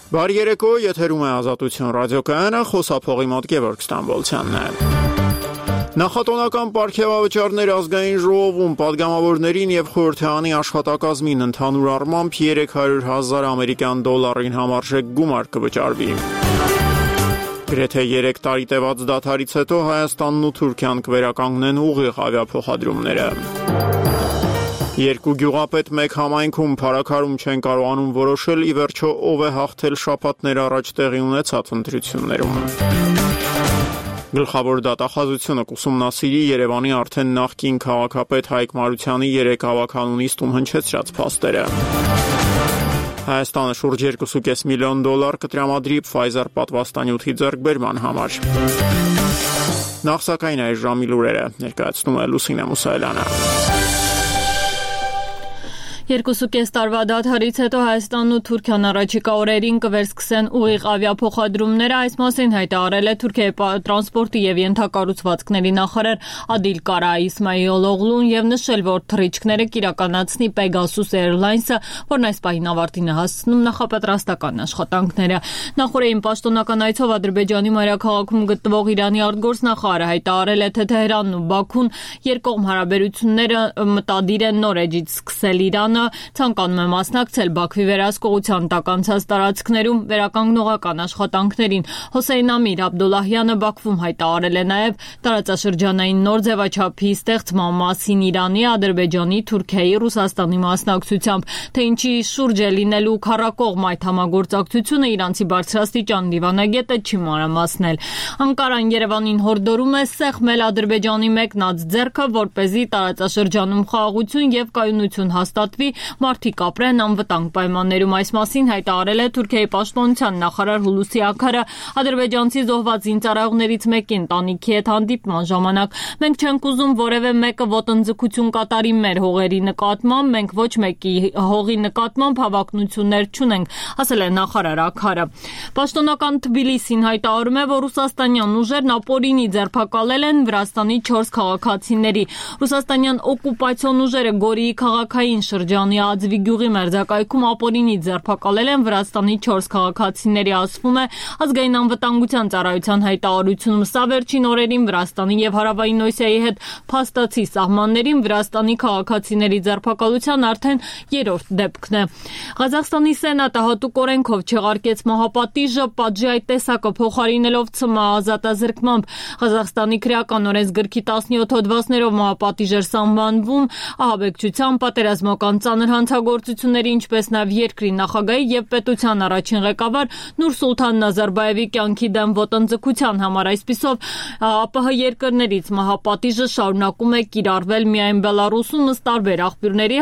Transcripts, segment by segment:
Բարի երեկո, եթերում է Ազատություն ռադիոկայանը, խոսափողի մոտ Գևորգ Ստամբոլցյանն է։ Նախատոնական պարգևավճարներ ազգային ժողովում պատգամավորներին եւ խորհրդարանի աշխատակազմին ընդհանուր առմամբ 300,000 ամերիկյան դոլարին համարժեք գումար կվճարվի։ Գրեթե 3 տարի տևած դադարից հետո Հայաստանն ու Թուրքիան կվերականգնեն ուղիղ ավիափոխադրումները։ Երկու գյուղապետ մեկ համայնքում փառաքարում չեն կարողանում որոշել ի վերջո ով է հաղթել շաբաթներ առաջ տեղի ունեցած ընտրություններում։ Գլխավոր դատախազությունը կուսումնասիրի Երևանի արդեն նախկին քաղաքապետ Հայկ Մարությանի 3 ավականունիստում հնչեցրած փաստերը։ Հայաստանը շուրջ 2.5 միլիոն դոլար կտրամադրի Pfizer պատվաստանյութի ձեռքբերման համար։ Նախ սակայն այս ժամի լուրերը ներկայացնում է Լուսինե Մուսայելյանը։ 2.5 տարվա դադարից հետո Հայաստանն ու Թուրքիան առաջիկա օրերին կվերսկսեն ուղիղ ավիափոխադրումները, այս մասին հայտարարել է Թուրքիայի տրանսպորտի եւ ենթակառուցվածքների նախարար Ադիլ Կարա Իսմայիլօղլուն եւ նշել, որ թռիչքները կիրականացնի Pegasus Airlines-ը, որն այս պահին ավարտին է հասցնում նախապատրաստական աշխատանքները։ Նախորդին պաշտոնական այցով Ադրբեջանի մայրաքաղաքում գտնվող Իրանի արտգործնախարարը հայտարարել է, թե Թեհրանն ու Բաքուն երկկողմ հարաբերությունները մտադիր են նոր էջից սկսել Իրանը ցանկանում է մասնակցել Բաքվի վերահսկողության տակ անցած տարածքներում վերականգնողական աշխատանքներին։ Հոսեյն Ամիր Աբդոլլահյանը Բաքվում հայտարարել է նաև տարածաշրջանային նոր ձևաչափի ստեղծման մասին Իրանի, Ադրբեջանի, Թուրքիայի, Ռուսաստանի մասնակցությամբ, թե ինչի շուրջ է լինելու քառակողմ այդ համագործակցությունը իրանցի բարձրաստիճան դիվանագետը չի մանրամասնել։ Անկարան Երևանին հորդորում է սեղմել Ադրբեջանի մեկնած ձեռքը, որպեսզի տարածաշրջանում խաղաղություն եւ կայունություն հաստատվի, մարդիկ ապրեն անվտանգ պայմաններում, այս մասին հայտարարել է Թուրքիայի պաշտպանության նախարար Հուլուսի Աքարը Ադրբեջանցի զոհված զինծառայողներից մեկի ընտանիքի հետ հանդիպման ժամանակ։ Մենք չենք ուզում որևէ մեկը ոտնձգություն կատարի մեր հողերի նկատմամբ, մենք ոչ մեկի հողի նկատմամբ հավակնություններ չունենք, ասել է նախարար Աքարը։ Պաշտոնական Թբիլիսին հայտարարում է, որ ռուսաստանյան ուժերն ապօրինի ձերբակալել են Վրաստանի 4 քաղաքացիների։ Ռուսաստանյան օկուպացիոն ուժերը Գորիի քաղաքային շրջանի Ածվի գյուղի մերձակայքում ապօրինի ձերբակալել են Վրաստանի 4 քաղաքացիների, ասվում է ազգային անվտանգության ծառայության հայտարարությունում։ Սա վերջին օրերին Վրաստանի եւ Հարավային Օսիայի հետ փաստացի սահմաններին Վրաստանի քաղաքացիների ձերբակալության արդեն 3-րդ դեպքն է։ Ղազախստանի սենատը հատուկ օրենքով չեղարկեց մահապատիժը, պատժի այդ տեսակը փոխարինելով ՑՄ ազատազրկմամբ։ Ղազախստանի քրեական օրենսգրքի 17 հոդվածներով մահապատիժ էր սահմանվում ահաբեկչության, պատերազմական ծանր հանցագործությունների, ինչպես նաև երկրի նախագահի եւ պետության առաջին ղեկավար Նուրսուլթան Նազարբաևի կյանքի դեմ ոտնձգության համար։ Այսպիսով ԱՊՀ երկրներից մահապատիժը շարունակում է կիրառվել միայն Բելարուսում, ըստ տարբեր աղբյուրների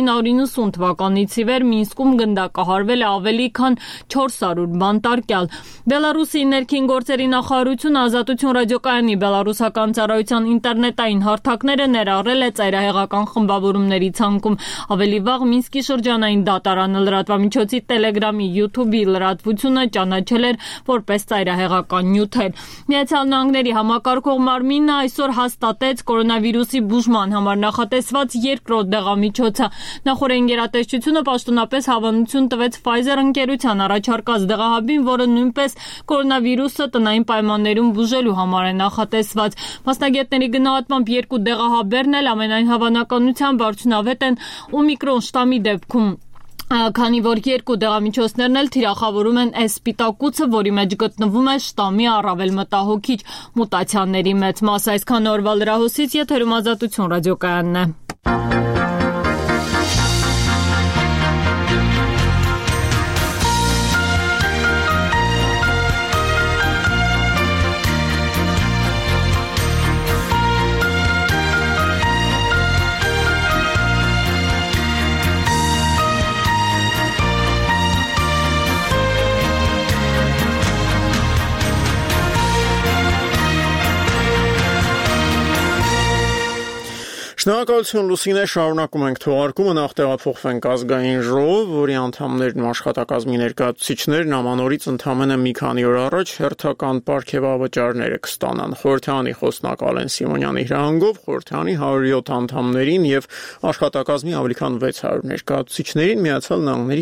1990 թվականից ի վեր Մինսկում գնդակահարվել է ավելի քան 400 բանտարկյալ։ Բելարուսի ներքին գործերի նախարարությունը Ազատություն ռադիոկայանի բելարուսական ծառայության ինտերնետային հարթակները ներառել է ծայրահեղական խմբավորումների ցանկում։ Ավելի վաղ Մինսկի շրջանային դատարանը լրատվամիջոցի Telegram-ի YouTube-ի լրատվությունը ճանաչել էր որպես ծայրահեղական նյութեր։ Միացյալ Նահանգների համակարգող մարմինը այսօր հաստատեց կորոնավիրուսի բուժման համար նախատեսված երկրորդ դեղամիջոցը։ Նախորդին գերատեսչությունը պաշտոնապես հավանություն տվեց Pfizer ընկերության առաջարկած դեղահաբին, որը նույնպես կորոնավիրուսը տնային պայմաններում բուժելու համար է նախատեսված։ Մասնագետների գնահատմամբ երկու դեղահաբերն էլ ամենայն հավանականությամբ արդյունավետ են Օմիկրոն շտամի դեպքում, քանի որ երկու դեղամիջոցներն էլ թիրախավորում են S սպիտակուցը, որի մեջ գտնվում է շտամի առավել մտահոգիչ մուտացիաների մեծ մասը։ Այսքան օրվա լրահոսից եթերում Ազատություն ռադիոկայանն է։ Շնորհակալություն Լուսինե, շարունակում ենք թողարկումը, նախ տեղափոխվենք ազգային ժողով, որի անդամներն ու աշխատակազմի ներկայացուցիչներն ամանորից ընդամենը մի քանի օր առաջ հերթական պարգևավճարները կստանան։ Խորհրդարանի խոսնակ Ալեն Սիմոնյանի հրահանգով խորհրդարանի 107 անդամներին եւ աշխատակազմի ավելի քան 600 ներկայացուցիչներին Միացյալ Նահանգների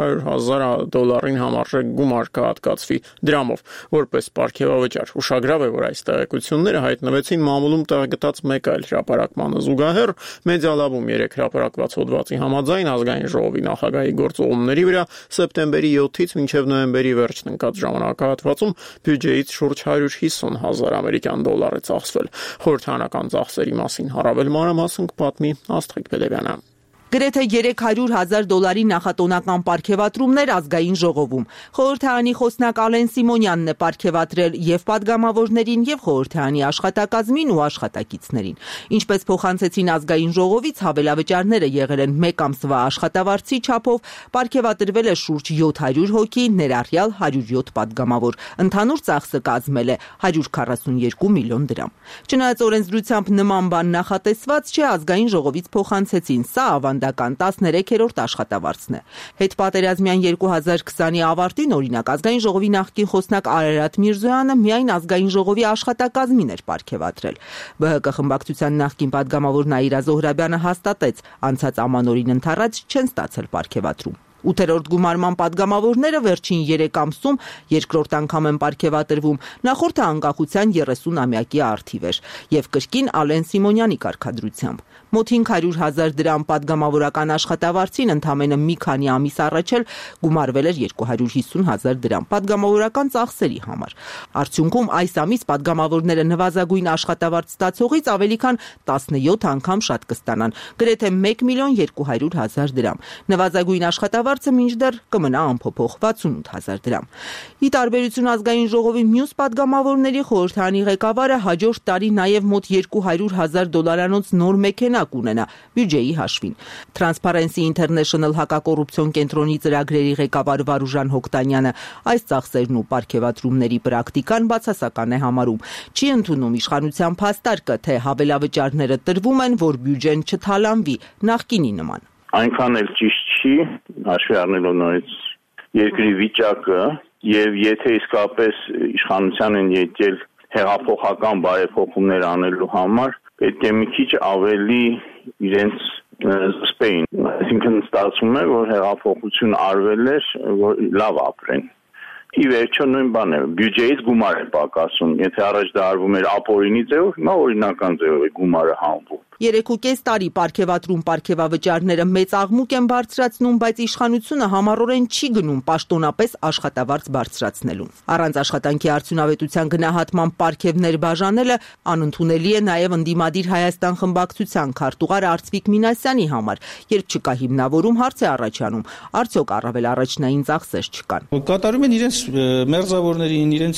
$300,000 համարժեք գումար կհատկացվի դրամով, որպես պարգևավճար։ Ուշագրավ է, որ այս տեղեկությունները հայտնվեցին մամուլում տեղգտած մեկ այլ հրապարակման զուգահեռ մեդիալաբում 3 հրապարակված հոդվածի համաձայն ազգային ժողովի նախագահի գործողումների վրա սեպտեմբերի 7-ից մինչև նոյեմբերի վերջն ընկած ժամանակահատվածում բյուջեից շուրջ $150,000 է ծախսվել։ Խորհրդարանական ծախսերի մասին առավել մանրամասն կպատմի Աստղիկ Բելևյանը։ Գրեթե $300,000 նախատոնական պարգևատրումներ ազգային ժողովում։ Խորհրդարանի խոսնակ Ալեն Սիմոնյանն է պարգևատրել եւ պատգամավորներին եւ խորհրդարանի աշխատակազմին ու աշխատակիցներին։ Ինչպես փոխանցեցին ազգային ժողովից, հավելավճարները եղել են 1 ամսվա աշխատավարձի չափով, պարգևատրվել է շուրջ 700 հոգի, ներառյալ 107 պատգամավոր։ Ընդհանուր ծախսը կազմել է $142 միլիոն։ Չնայած օրենսդրությամբ նման բան նախատեսված չէ, ազգային ժողովից փոխանցեցին, սա ավանդական 13-րդ աշխատավարձն է։ Հետպատերազմյան 2020-ի ավարտին, օրինակ, ազգային ժողովի նախկին խոսնակ Արարատ Միրզոյանը միայն ազգային ժողովի աշխատակազմին էր պարգևատրել։ ԲՀԿ խմբակցության նախկին պատգամավոր Նաիրա Զոհրաբյանը հաստատեց, անցած ամանորին ընթառաջ չեն ստացել պարգևատրում։ 8-րդ գումարման պատգամավորները վերջին 3 ամսում երկրորդ անգամ են պարգևատրվում, նախորդը անկախության 30-ամյակի առթիվ էր եւ կրկին Ալեն Սիմոնյանի կարգադրությամբ։ Մոտ $500,000 պատգամավորական աշխատավարձին ընդամենը մի քանի ամիս առաջ էլ գումարվել էր $250,000 պատգամավորական ծախսերի համար։ Արդյունքում այս ամիս պատգամավորները նվազագույն աշխատավարձ ստացողից ավելի քան 17 անգամ շատ կստանան, գրեթե $1,200,000։ Նվազագույն աշխատավարձը մինչդեռ կմնա անփոփոխ $68,000։ Ի տարբերություն ազգային ժողովի մյուս պատգամավորների, խորհրդարանի ղեկավարը հաջորդ տարի նաև մոտ $200,000 նոր մեքենա կունենա բյուջեի հաշվին։ Transparency International հակակոռուպցիոն կենտրոնի ծրագրերի ղեկավար Վարուժան Հոկտանյանը այս ծախսերն ու պարգևատրումների պրակտիկան բացասական է համարում։ Չի ընդունում իշխանության փաստարկը, թե հավելավճարները տրվում են, որ բյուջեն չթալանվի նախկինի նման։ Այնքան էլ ճիշտ չի, հաշվի առնելով նորից երկրի վիճակը եւ եթե իսկապես իշխանության են եկել հեղափոխական բարեփոխումներ անելու համար, պետք է մի քիչ ավելի իրենց զսպեին։ Այսինքն ստացվում է, որ հեղափոխություն արվել էր, որ լավ ապրեն։ Ի վերջո նույն բանը է, բյուջեից գումար է պակասում։ Եթե առաջ դա արվում էր ապօրինի ձևով, հիմա օրինական ձևով է գումարը հանվում։ 3.5 տարի պարգևատրում-պարգևավճարները մեծ աղմուկ են բարձրացնում, բայց իշխանությունը համառորեն չի գնում պաշտոնապես աշխատավարձ բարձրացնելուն։ Առանց աշխատանքի արդյունավետության գնահատման պարգևներ բաժանելը անընդունելի է նաև ընդդիմադիր Հայաստան խմբակցության քարտուղար Արծվիկ Մինասյանի համար, երբ չկա հիմնավորում, հարց է առաջանում, արդյոք առավել առաջնային ծախսեր չկան։ Կատարում են իրենց մերձավորներին, իրենց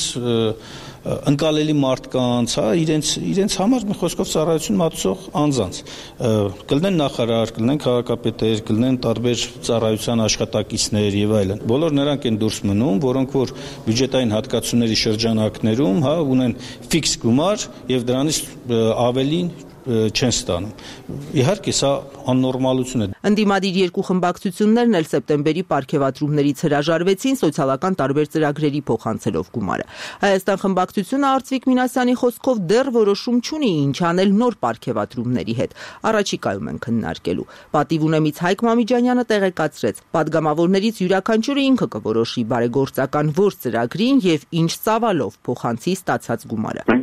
ընկալելի մարդկանց, իրենց համար մի խոսքով ծառայություն մատուցող անձանց, կլինեն նախարար, կլինեն քաղաքապետեր, կլինեն տարբեր ծառայության աշխատակիցներ եւ այլն։ Բոլոր նրանք են դուրս մնում, որոնք որ բյուջետային հատկացումների շրջանակներում, ունեն ֆիքս գումար եւ դրանից ավելին չեն ստանում։ Իհարկե սա աննորմալություն է։ Ընդդիմադիր երկու խմբակցություններն էլ սեպտեմբերի պարգևատրումներից հրաժարվեցին սոցիալական տարբեր ծրագրերի փոխանցելով գումարը։ Հայաստան խմբակցությունը Արծվիկ Մինասյանի խոսքով դեռ որոշում չունի ինչ անել նոր պարգևատրումների հետ։ Առաջիկայում են քննարկելու։ Պատիվ ունեմից Հայկ Մամիջանյանը տեղեկացրեց, պատգամավորներից յուրաքանչյուրը ինքը կորոշի բարեգործական որ ծրագրին եւ ինչ ծավալով փոխանցի ստացած գումարը։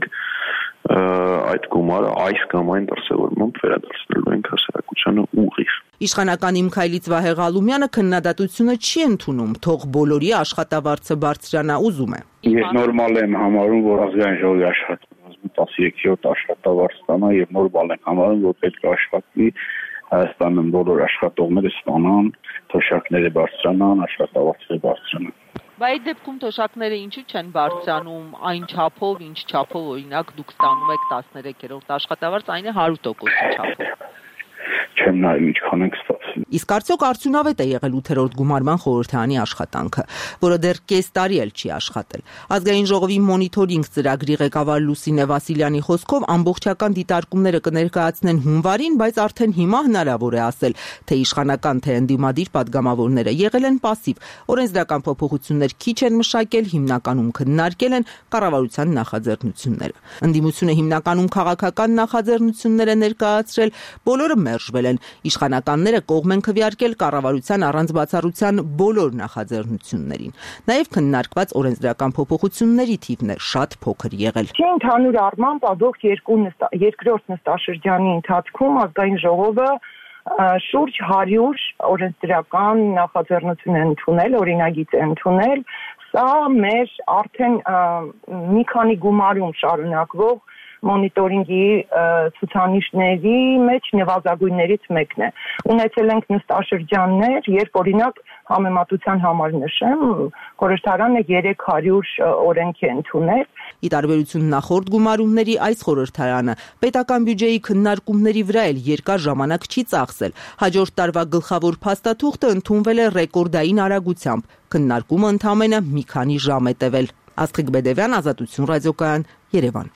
Այդ գումարը այս կամ այն դրսևորմամբ վերադարձնելու ենք հասարակությանը ուղիղ։ Իշխանական Իմ քայլից Վահե Ղալումյանը քննադատությունը չի ընդունում, թող բոլորի աշխատավարձը բարձրանա, ուզում է։ Ես նորմալ եմ համարում, որ ազգային ժողովի աշխատավարձը 13-րդ աշխատավարձ ստանա եւ նորմալ եմ համարում, որ պետք է աշխատի Հայաստանում բոլոր աշխատողները ստանան, թոշակները բարձրանան, աշխատավարձերը բարձրանան։ Բայց այդ դեպքում թոշակները ինչու չեն բարձրանում այն չափով, ինչ չափով օրինակ դուք ստանում եք 13-րդ աշխատավարձ, այն է 100%-ի չափով։ Չեմ նայում ինչքան ենք ստացել։ մասին։ Իսկ արդյոք արդյունավետ է եղել 8-րդ գումարման խորհրդարանի աշխատանքը, որը դեռ կես տարի էլ չի աշխատել։ Ազգային ժողովի մոնիթորինգ ծրագրի ղեկավար Լուսինե Վասիլյանի խոսքով ամբողջական դիտարկումները կներկայացնեն հունվարին, բայց արդեն հիմա հնարավոր է ասել, թե իշխանական, թե ընդդիմադիր պատգամավորները եղել են պասիվ, օրենսդրական փոփոխություններ քիչ են մշակել, հիմնականում քննարկել են կառավարության նախաձեռնությունները։ Ընդդիմությունը հիմնականում քաղաքական նախաձեռնություններ է ներկայացրել, բոլորը մերժվել են։ Իշխանականները կողմ են քվեարկել կառավարության առանց բացառության բոլոր նախաձեռնություններին։ Նաև քննարկված օրենսդրական փոփոխությունների թիվն է շատ փոքր եղել։ Ընդհանուր առմամբ ադոք երկրորդ նստաշրջանի ընթացքում ազգային ժողովը շուրջ 100 օրենսդրական նախաձեռնություն է ընդունել, օրինագիծ է ընդունել։ Սա մեր արդեն մի քանի գումարում շարունակվող մոնիտորինգի ցուցանիշների մեջ նվազագույններից մեկն է։ Ունեցել ենք նստաշրջաններ, երբ օրինակ համեմատության համար նշեմ, խորհրդարանը 300 օրենք է ընդունել։ Ի տարբերություն նախորդ գումարումների, այս խորհրդարանը պետական բյուջեի քննարկումների վրա էլ երկար ժամանակ չի ծախսել։ Հաջորդ տարվա գլխավոր փաստաթուղթը ընդունվել է ռեկորդային արագությամբ։ Քննարկումը ընդամենը մի քանի ժամ է տևել։ Աստղիկ Բեդևյան, Ազատություն ռադիոկայան, Երևան։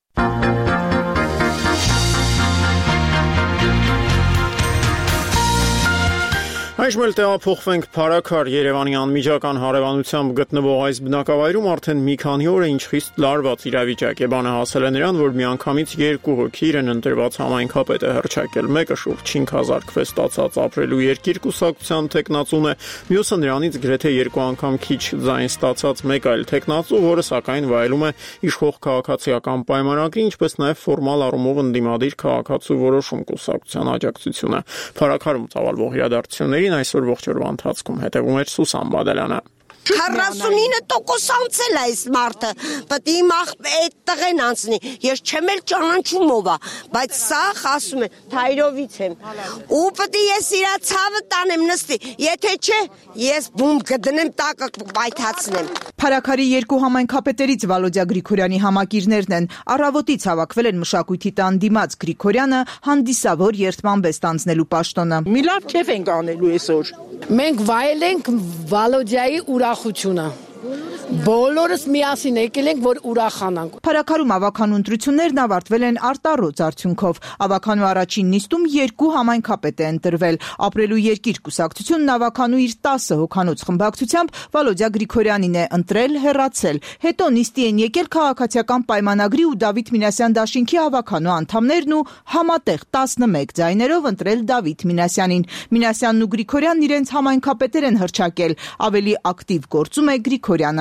Այժմ էլ տեղափոխվենք Փարաքար Երևանի անմիջական հարևանությամբ գտնվող այս բնակավայրում արդեն մի քանի օր է ինչ խիստ լարված իրավիճակ է։ Բանը հասել է նրան, որ միանգամից 2 հոգի իրեն ընտրված համայնքապետ է հռչակել։ Մեկը շուրջ 5000 քվե ստացած ապրելու երկիր կուսակցության տեխնացուն է, մյուսը նրանից գրեթե 2 անգամ քիչ ձայն ստացած մեկ այլ տեխնացու, որը սակայն վայելում է իշխող քաղաքացիական պայմանագրի, ինչպես նաև ֆորմալ առումով ընդդիմադիր քաղաքացու որոշում կուսակցության աջակցությունը։ Փարաքարում ծավալվող իրադարձությունների այսօր ողջ օրվա ընթացքում հետևում էր Սուսան Բադալյանը։ 49% անցել է այս մարդը, պետք է իմ այդ տղեն անցնի, ես չեմ էլ ճանաչում ով է, բայց սա ասում է, Թայրովից եմ, ու պետք է ես իրա ցավը տանեմ նստի, եթե չէ, ես բում կդնեմ տակը պայթացնեմ։ Փարաքարի 2 համայնքապետերից Վալոդյա Գրիգորյանի համակիրներն են, առավոտից հավաքվել են մշակույթի տան դիմաց Գրիգորյանը հանդիսավոր երթման բեստ անցնելու պաշտոնը։ Մի լավ քեֆ ենք անելու այսօր։ Մենք վայելենք Վալոդյայի ուրախությունը։ Բոլորս միասին եկել ենք, որ ուրախանանք։ Փարաքարում ավականու ընտրություններն ավարտվել են արտառոց արդյունքով։ Ավականու առաջին նիստում 2 համայնքապետ է ընտրվել։ Ապրելու երկիր կուսակցությունն ավականու իր 10 հոգանոց խմբակցությամբ Վալոդյա Գրիգորյանին է ընտրել, հեռացել։ Հետո նիստի են եկել քաղաքացիական պայմանագրի ու Դավիթ Մինասյան դաշինքի ավականու անդամներն ու համատեղ 11 ձայներով ընտրել Դավիթ Մինասյանին։ Մինասյանն ու Գրիգորյանն իրենց համայնքապետեր են հռչակել։ Ավելի ակտիվ գործում է Գրիգորյանը։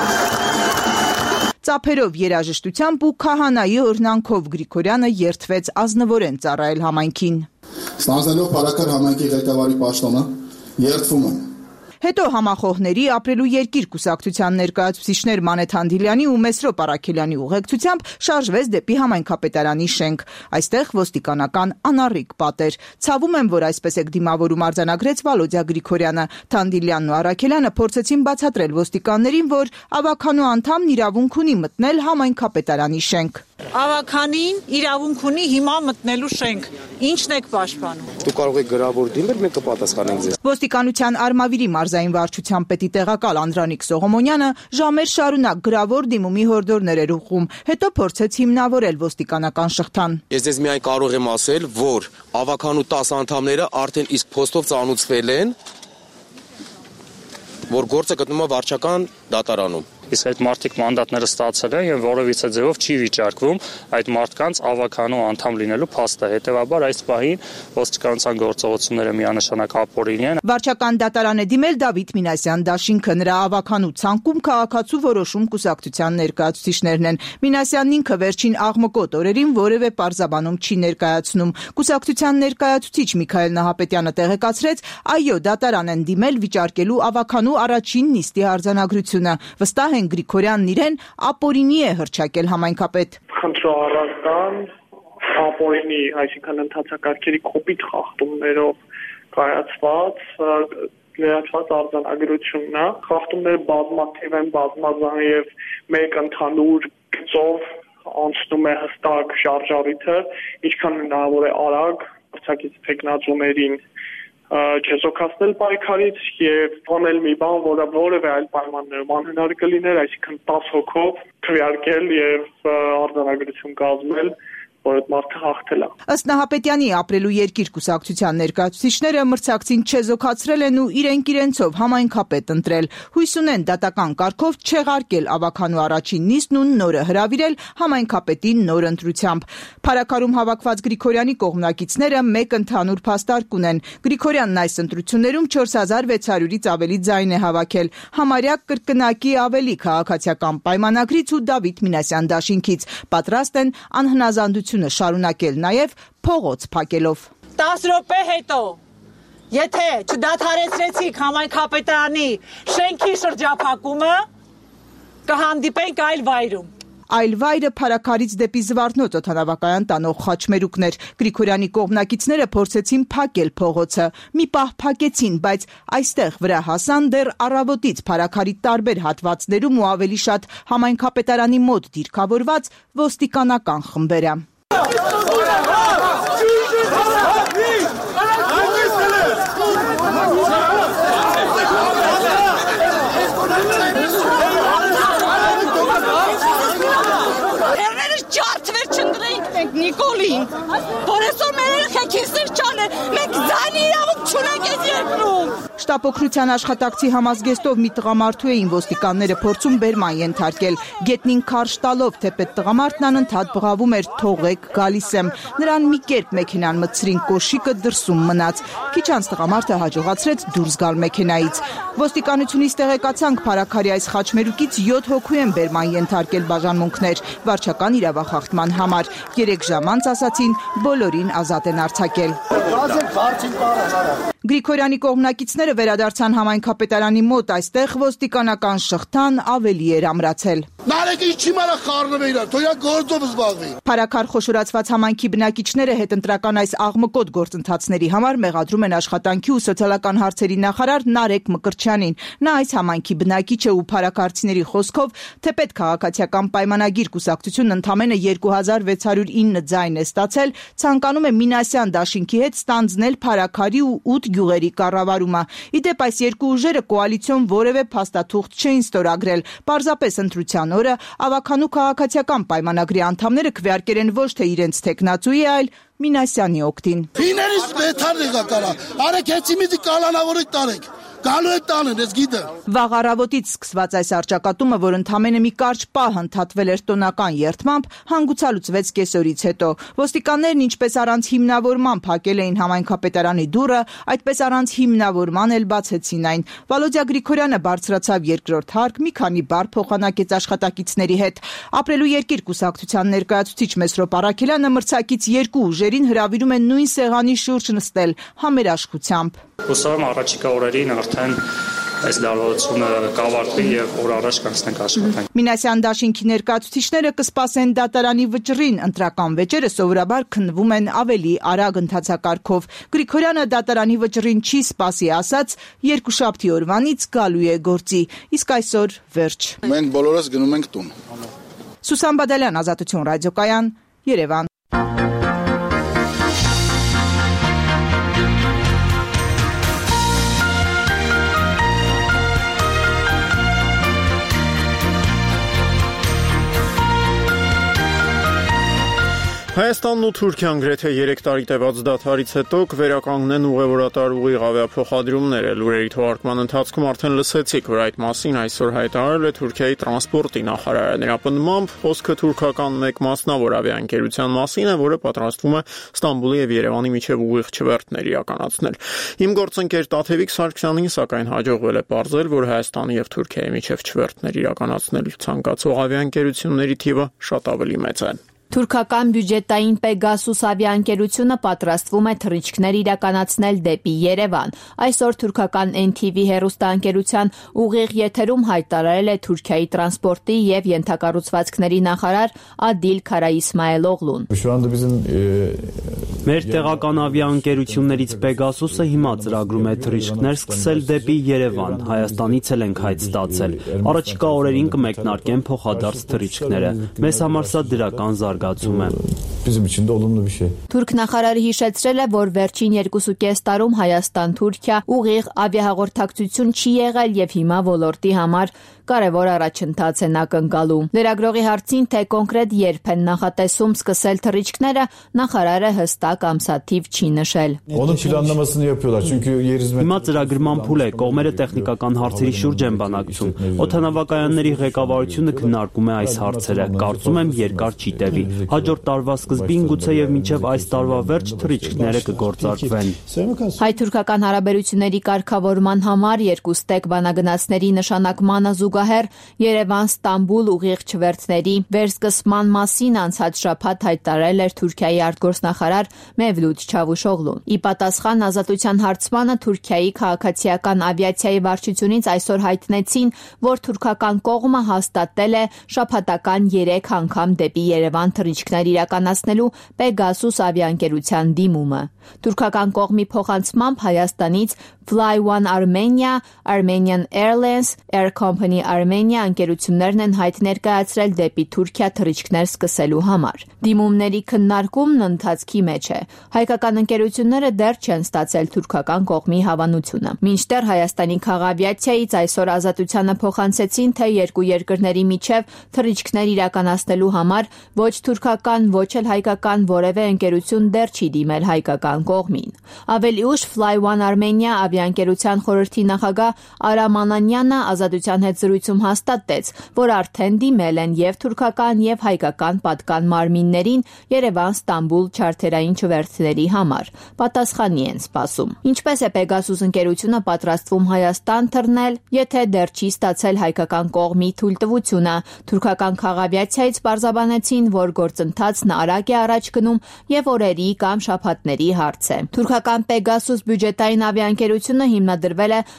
Ծափերով, երաժշտությամբ ու քահանայի օրհնանքով Գրիգորյանը երթվեց ազնվորեն ծառայել համայնքին։ Ստանձնելով Փարաքար համայնքի ղեկավարի պաշտոնը, երթվում եմ։ Հետո համախոհների ապրելու երկիր կուսակցության ներկայացուցիչներ Մանեթ Հանդիլյանի ու Մեսրոպ Արաքելյանի ուղեկցությամբ շարժվեց դեպի համայնքապետարանի շենք։ Այստեղ ոստիկանական անառիկ պատեր։ Ցավում եմ, որ այսպես եք դիմավորում արձանագրեց Վալոդյա Գրիգորյանը։ Հանդիլյանն ու Արաքելյանը փորձեցին բացատրել ոստիկաններին, որ ավականու անդամն իրավունք ունի մտնել համայնքապետարանի շենք։ Ավականին իրավունք ունի հիմա մտնելու շենք։ Ինչն եք պաշտպանում։ Դու կարող եք գրավոր դիմել, մենք կպատասխանենք ձեզ։ Ոստիկանության Արմավիրի մարզային վարչության պետի տեղակալ Անդրանիկ Սողոմոնյանը ժամեր շարունակ գրավոր դիմումի հորդորներ էր ուղղում, հետո փորձեց հիմնավորել ոստիկանական շղթան։ Ես ձեզ միայն կարող եմ ասել, որ ավականու 10 անդամները արդեն իսկ փոստով ծանուցվել են, որ գործը գտնվում է վարչական դատարանում։ Իսկ այդ մարդիկ մանդատները ստացել են եւ որևիցե ձևով չի վիճարկվում այդ մարդկանց ավականու անդամ լինելու փաստը։ Հետևաբար այս պահին ոստիկանության գործողությունները միանշանակ ապօրինի են։ Վարչական դատարան է դիմել Դավիթ Մինասյան դաշինքը, նրա ավականու ցանկում քաղաքացու որոշում կուսակցության ներկայացուցիչներն են։ Մինասյանն ինքը վերջին աղմկոտ օրերին որևէ պարզաբանում չի ներկայացնում։ Կուսակցության ներկայացուցիչ Միքայել Նահապետյանը տեղեկացրեց, այո, դատարան են դիմել վիճարկելու ավականու առաջին նիստի արձանագրությունը։ Վստահ են Գրիգորյանն իրեն ապօրինի է հռչակել համայնքապետ։ Խնդրահարական ապօրինի, այսինքն ընդհանրակարգերի կոպիտ խախտումներով կայացված արձանագրությունն է։ Խախտումները բազմաթիվ են, բազմազան եւ մեկ ընդհանուր գծով անցնում է հստակ շարժառիթը, ինչքան հնարավոր է արագ արձակից տեխնացուներին չեզոքացնել պայքարից եւ անել մի բան, որը որևէ այլ պայմաններում անհնար կլիներ, այսինքն 10 հոգով քվեարկել եւ արձանագրություն կազմել, որ այդ մարդը հաղթել է։ Ըստ Նահապետյանի ապրելու երկիր կուսակցության ներկայացուցիչները մրցակցին չեզոքացրել են ու իրենցով համայնքապետ ընտրել։ Հույս ունեն դատական կարգով չեղարկել ավականու առաջին նիստն ու նորը հրավիրել համայնքապետի նոր ընտրությամբ։ Փարաքարում հավաքված Գրիգորյանի կողմնակիցները մեկ ընդհանուր փաստարկ ունեն։ Գրիգորյանն այս ընտրություններում 4600-ից ավելի ձայն է հավաքել, համարյա կրկնակի ավելի քաղաքացիական պայմանագրից ու Դավիթ Մինասյան դաշինքից։ Պատրաստ են անհնազանդություն շարունակել նաև փողոց փակելով։ 10 րոպե հետո եթե չդադարեցրեցիք համայնքապետարանի շենքի շրջափակումը, կհանդիպենք այլ վայրում։ Այլ վայրը Փարաքարից դեպի Զվարթնոց օդանավակայան տանող խաչմերուկներ։ Գրիգորյանի կողմնակիցները փորձեցին փակել փողոցը։ Մի պահ փակեցին, բայց այստեղ վրա հասան դեռ առավոտից Փարաքարի տարբեր հատվածներում ու ավելի շատ համայնքապետարանի մոտ դիրքավորված ոստիկանական խմբերը։ Նիկոլին, որ այսօր մեր երեխեքիստեր չաներ, մենք ձայնի իրավունք չունենք այս երկրում։ Շտապօգնության աշխատակցի համազգեստով մի տղամարդու էին ոստիկանները փորձում բերման ենթարկել։ Գետնին քարշ տալով թեպետ տղամարդն անընդհատ բղավում էր թողեք գալիս եմ։ Նրան մի կերպ մեքենան մտցրին, կոշիկը դրսում մնաց։ Քիչ անց տղամարդը հաջողացրեց դուրս գալ մեքենայից։ Ոստիկանությունից տեղեկացանք Փարաքարի այս խաչմերուկից 7 հոգու են բերման ենթարկել բաժանմունքներ վարչական իրավախախտման համար։ 3 ժամ անց ասացին բոլորին ազատ են արձակել։ Գրիգորյանի կողմնակիցները վերադարձան համայնքապետարանի մոտ, այստեղ ոստիկանական շղթան ավելի էր ամրացել։ Փարաքար խոշորացված համայնքի բնակիչները հետընտրական այս աղմկոտ գործընթացների համար մեղադրում են աշխատանքի ու սոցիալական հարցերի նախարար Նարեկ Մկրտչյանին։ Նա այս համայնքի բնակիչ է ու փարաքարցիների խոսքով թեպետ քաղաքացիական պայմանագիր կուսակցությունն ընդամենը 2609 ձայն է ստացել, ցանկանում է Մինասյան դաշինքի հետ ստանձնել Փարաքարի ու 8 գյուղերի կառավարումը։ Իդեպ այս երկու ուժերը կոալիցիոն որևէ փաստաթուղթ չէին ստորագրել։ Պարզապես ընտրության օրը ավականու քաղաքացիական պայմանագրի անդամները քվեարկել են ոչ թե իրենց տեխնացուի, այլ Մինասյանի օգտին։ Ֆիներիս մեթար եկակարա, արեք հեցի միդի կալանավորեք տարեք։ Գալու է տանեն, ես գիտեմ։ Վաղ առավոտից սկսված այս արճակատումը, որ ընդամենը մի կարճ պահ ընդհատվել էր տոնական երթմամբ, հանգուցալուծվեց կեսօրից հետո։ Ոստիկաններն ինչպես առանց հիմնավորման փակել էին համայնքապետարանի դուռը, այդպես առանց հիմնավորման էլ բացեցին այն։ Վալոդիա Գրիգորյանը բարձրացավ երկրորդ հարկ, մի քանի բառ փոխանակեց աշխատակիցների հետ։ Ապրելու երկիր կուսակցության ներկայացուցիչ Մեսրոպ Արաքելյանը մրցակից երկու ուժերին հրավիրում են նույն սեղանի շուրջ նստել համերաշխությամբ։ Հուսով եմ առաջիկա օրերին արդեն այս դարավորությունը կավարտվի եւ օր առաջ կանցնենք աշխատանք։ Մինասյան դաշինքի ներկայացուցիչները կսպասեն դատարանի վճռին, ընտրական վեճերը սովորաբար քննվում են ավելի արագ ընթացակարգով։ Գրիգորյանը դատարանի վճռին չի սպասի, ասաց երկուշաբթի օրվանից գալու է գործի, իսկ այսօր վերջ։ Մենք բոլորս գնում ենք տուն։ Սուսան Բադալյան, Ազատություն ռադիոկայան, Երևան։ Հայաստանն ու Թուրքիան գրեթե 3 տարի տևած դադարից հետո կվերականգնեն ուղևորատար ուղիղ ավիափոխադրումները։ Լուրերի թողարկման ընթացքում արդեն լսեցիք, որ այդ մասին այսօր հայտարարել է Թուրքիայի տրանսպորտի նախարարը։ Նրա պնդմամբ խոսքը թուրքական մեկ մասնավոր ավիաընկերության մասին է, որը պատրաստվում է Ստամբուլի եւ Երևանի միջև ուղիղ չվերթներ իրականացնել։ Իմ գործընկեր Տաթևիկ Սարգսյանին սակայն հաջողվել է պարզել, որ Հայաստանի եւ Թուրքիայի միջև չվերթներ իրականացնել ցանկացող ավիաընկերությունների թիվը շատ ավելի մեծ է։ Թուրքական բյուջետային Պեգասուս ավիաընկերությունը պատրաստվում է թռիչքներ իրականացնել դեպի Երևան։ Այսօր թուրքական NTV հեռուստաընկերության ուղիղ եթերում հայտարարել է Թուրքիայի տրանսպորտի եւ ենթակառուցվածքների նախարար Ադիլ Քարաիսմայելօղլուն։ Մեր տեղական ավիաընկերություններից Պեգասուսը հիմա ծրագրում է թռիչքներ սկսել դեպի Երևան։ Հայաստանից էլ ենք հայտ ստացել։ Առաջիկա օրերին կմեկնարկեն փոխադարձ թռիչքները։ Մեզ համար սա դրական զարգացում է։ bizim için de olumlu bir şey. Թուրք նախարարը հիշեցրել է, որ վերջին 2.5 տարում Հայաստան-Թուրքիա ուղիղ ավիահաղորդակցություն չի եղել եւ հիմա ոլորտի համար կարևոր առաջընթաց են ակնկալում։ Լրագրողի հարցին, թե կոնկրետ երբ են նախատեսում սկսել թռիչքները, նախարարը հստակ ամսաթիվ չի նշել։ Onun planlamasını yapıyorlar çünkü yer hizmet. Հիմա ծրագրման փուլ է, կողմերը տեխնիկական հարցերի շուրջ են բանակցում։ Օդանավակայանների ղեկավարությունը քննարկում է այս հարցերը։ Կարծում եմ երկար չի տևի։ Հաջորդ տարվա սկզբին գուցե եւ մինչեւ այս տարվա վերջ թռիչքները կգործարկվեն։ Հայ-թուրքական հարաբերությունների կարգավորման համար երկուստեք բանագնացների նշանակմանը զուգահեռ Երևան-Ստամբուլ ուղիղ չվերթների վերսկսման մասին անցած շաբաթ հայտարարել էր Թուրքիայի արտգործնախարար Մևլութ Չավուշօղլուն։ Ի պատասխան ազատության հարցմանը Թուրքիայի քաղաքացիական ավիացիայի վարչությունից այսօր հայտնեցին, որ թուրքական կողմը հաստատել է շաբաթական 3 անգամ դեպի Երևան թռիչքներ իրականացնելու Pegasus ավիաընկերության դիմումը։ Թուրքական կողմի փոխանցմամբ Հայաստանից Fly One Armenia, Armenian Airlines, Air Company Armenia ընկերություններն են հայտ ներկայացրել դեպի Թուրքիա թռիչքներ սկսելու համար։ Դիմումների քննարկումն ընթացքի մեջ է։ Հայկական ընկերությունները դեռ չեն ստացել թուրքական կողմի հավանությունը։ Մինչդեռ Հայաստանի քաղաքավիացիայից այսօր ազատությանը փոխանցեցին, թե երկու երկրների միջև թռիչքներ իրականացնելու համար ոչ թուրքական, ոչ էլ հայկական որևէ ընկերություն դեռ չի դիմել հայկական կողմին։ Ավելի ուշ Fly One Armenia ավիաընկերության խորհրդի նախագահ Արամ Անանյանը ազատության հետ զրույցում հաստատեց, որ արդեն դիմել են եւ թուրքական եւ հայկական պատկան մարմիններին Երևան-Ստամբուլ չարթերային չվերթների համար։ Պատասխանի են սպասում։ Ինչպես է Pegasus ընկերությունը պատրաստվում Հայաստան թռնել, եթե դեռ չի ստացել հայկական կողմի թույլտվությունը։ Թուրքական քաղաքավիացիայից պարզաբանեցին, որ գործընթացն արագ է առաջ գնում եւ օրերի կամ շաբաթների հարց է։ Թուրքական Pegasus բյուջետային ավիաընկերությունը հիմնադրվել է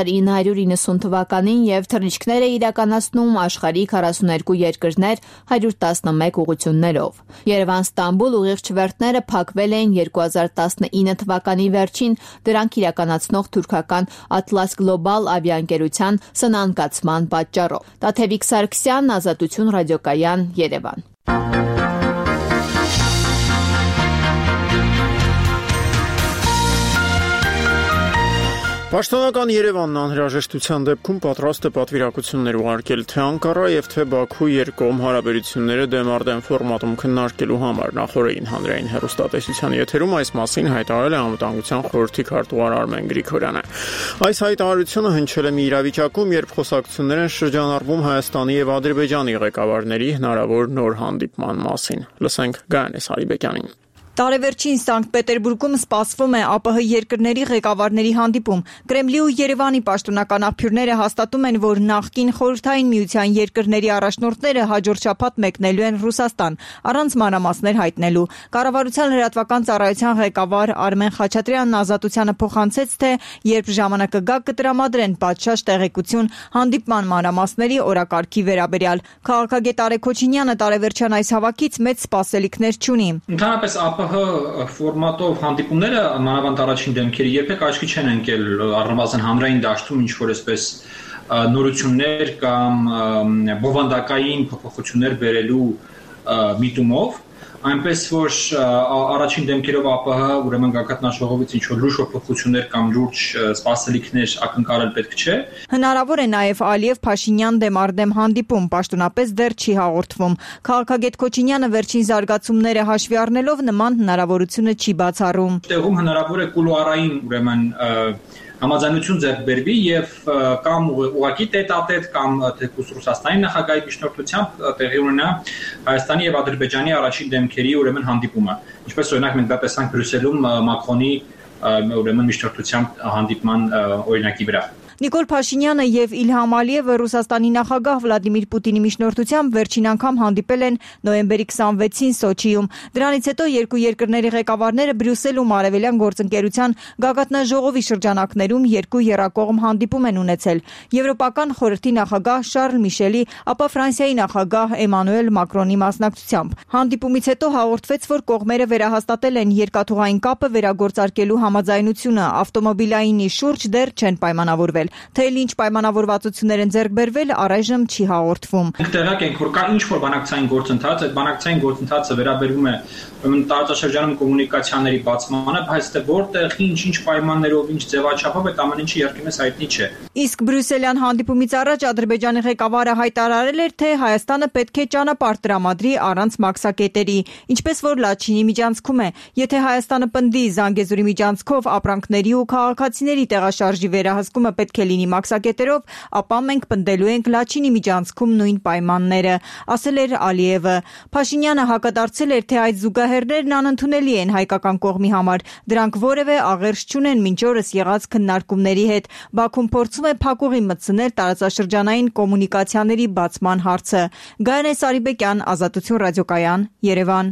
1990 թվականին եւ թռիչքներ է իրականացնում աշխարհի 42 երկրներ 111 ուղղություններով։ Երևան-Ստամբուլ ուղիղ չվերթները փակվել էին 2019 թվականի վերջին դրանք իրականացնող թուրքական Atlas Global ավիաընկերության սնանկացման պատճառով։ Տաթևիկ Սարգսյան, Ազատություն ռադիոկայան, Երևան։ Պաշտոնական Երևանն անհրաժեշտության դեպքում պատրաստ է պատվիրակություններ ուղարկել թե Անկարա եւ թե Բաքու երկկողմ հարաբերությունները դեմարդեն ֆորմատում քննարկելու համար։ Նախորդին հանրային հեռուստատեսության եթերում այս մասին հայտարարել է Անվտանգության խորհրդի քարտուղար Արմեն Գրիգորյանը։ Այս հայտարարությունը հնչել է մի իրավիճակում, երբ խոսակցություններ են շրջանառվում Հայաստանի եւ Ադրբեջանի ղեկավարների հնարավոր նոր հանդիպման մասին։ Լսենք Գայանես Հարիբեկյանին։ Տարեվերջին Սանկտ Պետերբուրգում սպասվում է ԱՊՀ երկրների ղեկավարների հանդիպում։ Կրեմլի ու Երևանի պաշտոնական աղբյուրները հաստատում են, որ նախկին Խորհրդային Միության երկրների առաջնորդները հաջորդ շաբաթ մեկնելու են Ռուսաստան, առանց մանրամասներ հայտնելու։ Կառավարության լրատվական ծառայության ղեկավար Արմեն Խաչատրյանն Ազատությանը փոխանցեց, թե երբ ժամանակը գա կտրամադրեն պատշաճ տեղեկություն հանդիպման մանրամասների օրակարգի վերաբերյալ։ Քաղաքագետ Արեգ Քոչինյանը տարեվերջյան այս հավաքից մեծ սպասելիքներ չունի։ Ընդհանրապես ԱՊՀ ֆորմատով հանդիպումները մանավանդ առաջին դեմքերի երբեք աչքի չեն ընկել առնվազն հանրային դաշտում ինչ որ այսպես նորություններ կամ բովանդակային փոփոխություններ բերելու միտումով, այնպես որ առաջին դեմքերով ԱՊՀ ուրեմն գագաթնաժողովից ինչ որ լուրջ փոփոխություններ կամ լուրջ սպասելիքներ ակնկալել պետք չէ։ Հնարավոր է նաև Ալիև-Փաշինյան դեմարդեմ հանդիպում, պաշտոնապես դեռ չի հաղորդվում։ Քաղաքագետ Քոչինյանը վերջին զարգացումները հաշվի առնելով նման հնարավորությունը չի բացառում։ Տեղում հնարավոր է կուլուարային ուրեմն համաձայնություն ձեռք բերվի եւ կամ ուղղակի տետատետ կամ թեկուզ Ռուսաստանի նախագահի միջնորդությամբ տեղի ունենա Հայաստանի եւ Ադրբեջանի առաջին դեմքերի ուրեմն հանդիպումը։ Ինչպես օրինակ մենք դա տեսանք Բրյուսելում Մակրոնի ուրեմն միջնորդությամբ հանդիպման օրինակի վրա։ Նիկոլ Փաշինյանը եւ Իլհամ Ալիևը Ռուսաստանի նախագահ Վլադիմիր Պուտինի միջնորդությամբ վերջին անգամ հանդիպել են նոյեմբերի 26-ին Սոչիում։ Դրանից հետո երկու երկրների ղեկավարները Բրյուսելում արևելյան գործընկերության գագաթնաժողովի շրջանակներում երկու եռակողմ հանդիպում են ունեցել։ Եվրոպական խորհրդի նախագահ Շարլ Միշելի, ապա Ֆրանսիայի նախագահ Էմանուել Մակրոնի մասնակցությամբ։ Հանդիպումից հետո հաղորդվեց, որ կողմերը վերահաստատել են երկաթուղային կապը վերագործարկելու համաձայնությունը, ավտոմոբիլայինի շուրջ դեռ չեն պայմանավորվել։ կատարել։ Թե ինչ պայմանավորվածություններ են ձեռք բերվել, առայժմ չի հաղորդվում։ Տեղյակ ենք, որ կա ինչ-որ բանակցային գործընթաց, այդ բանակցային գործընթացը վերաբերում է տարածաշրջանում կոմունիկացիաների բացմանը, բայց թե որտեղ ինչ պայմաններով, ինչ ձևաչափով այդ ամեն ինչը երկիմես հայտնի չէ։ Իսկ բրյուսելյան հանդիպումից առաջ Ադրբեջանի ղեկավարը հայտարարել էր, թե Հայաստանը պետք է ճանապարհ տրամադրի առանց մաքսակետերի, ինչպես որ Լաչինի միջանցքում է։ Եթե Հայաստանը պնդի Զանգեզուրի միջանցքով ապրանքների ու քաղաքացիների տեղաշարժի վերահսկումը պետք է լինի մաքսակետերով, ապա մենք պնդելու ենք Լաչինի միջանցքում նույն պայմանները, ասել էր Ալիևը։ Փաշինյանը հակադարձել էր, թե այդ զուգահեռներն անընդունելի են հայկական կողմի համար, դրանք որևէ աղերս չունեն մինչ օրս եղած քննարկումների հետ։ Բաքուն փորձում է փակուղի մտցնել տարածաշրջանային կոմունիկացիաների բացման հարցը։ Գայանե Սարիբեկյան, Ազատություն ռադիոկայան, Երևան։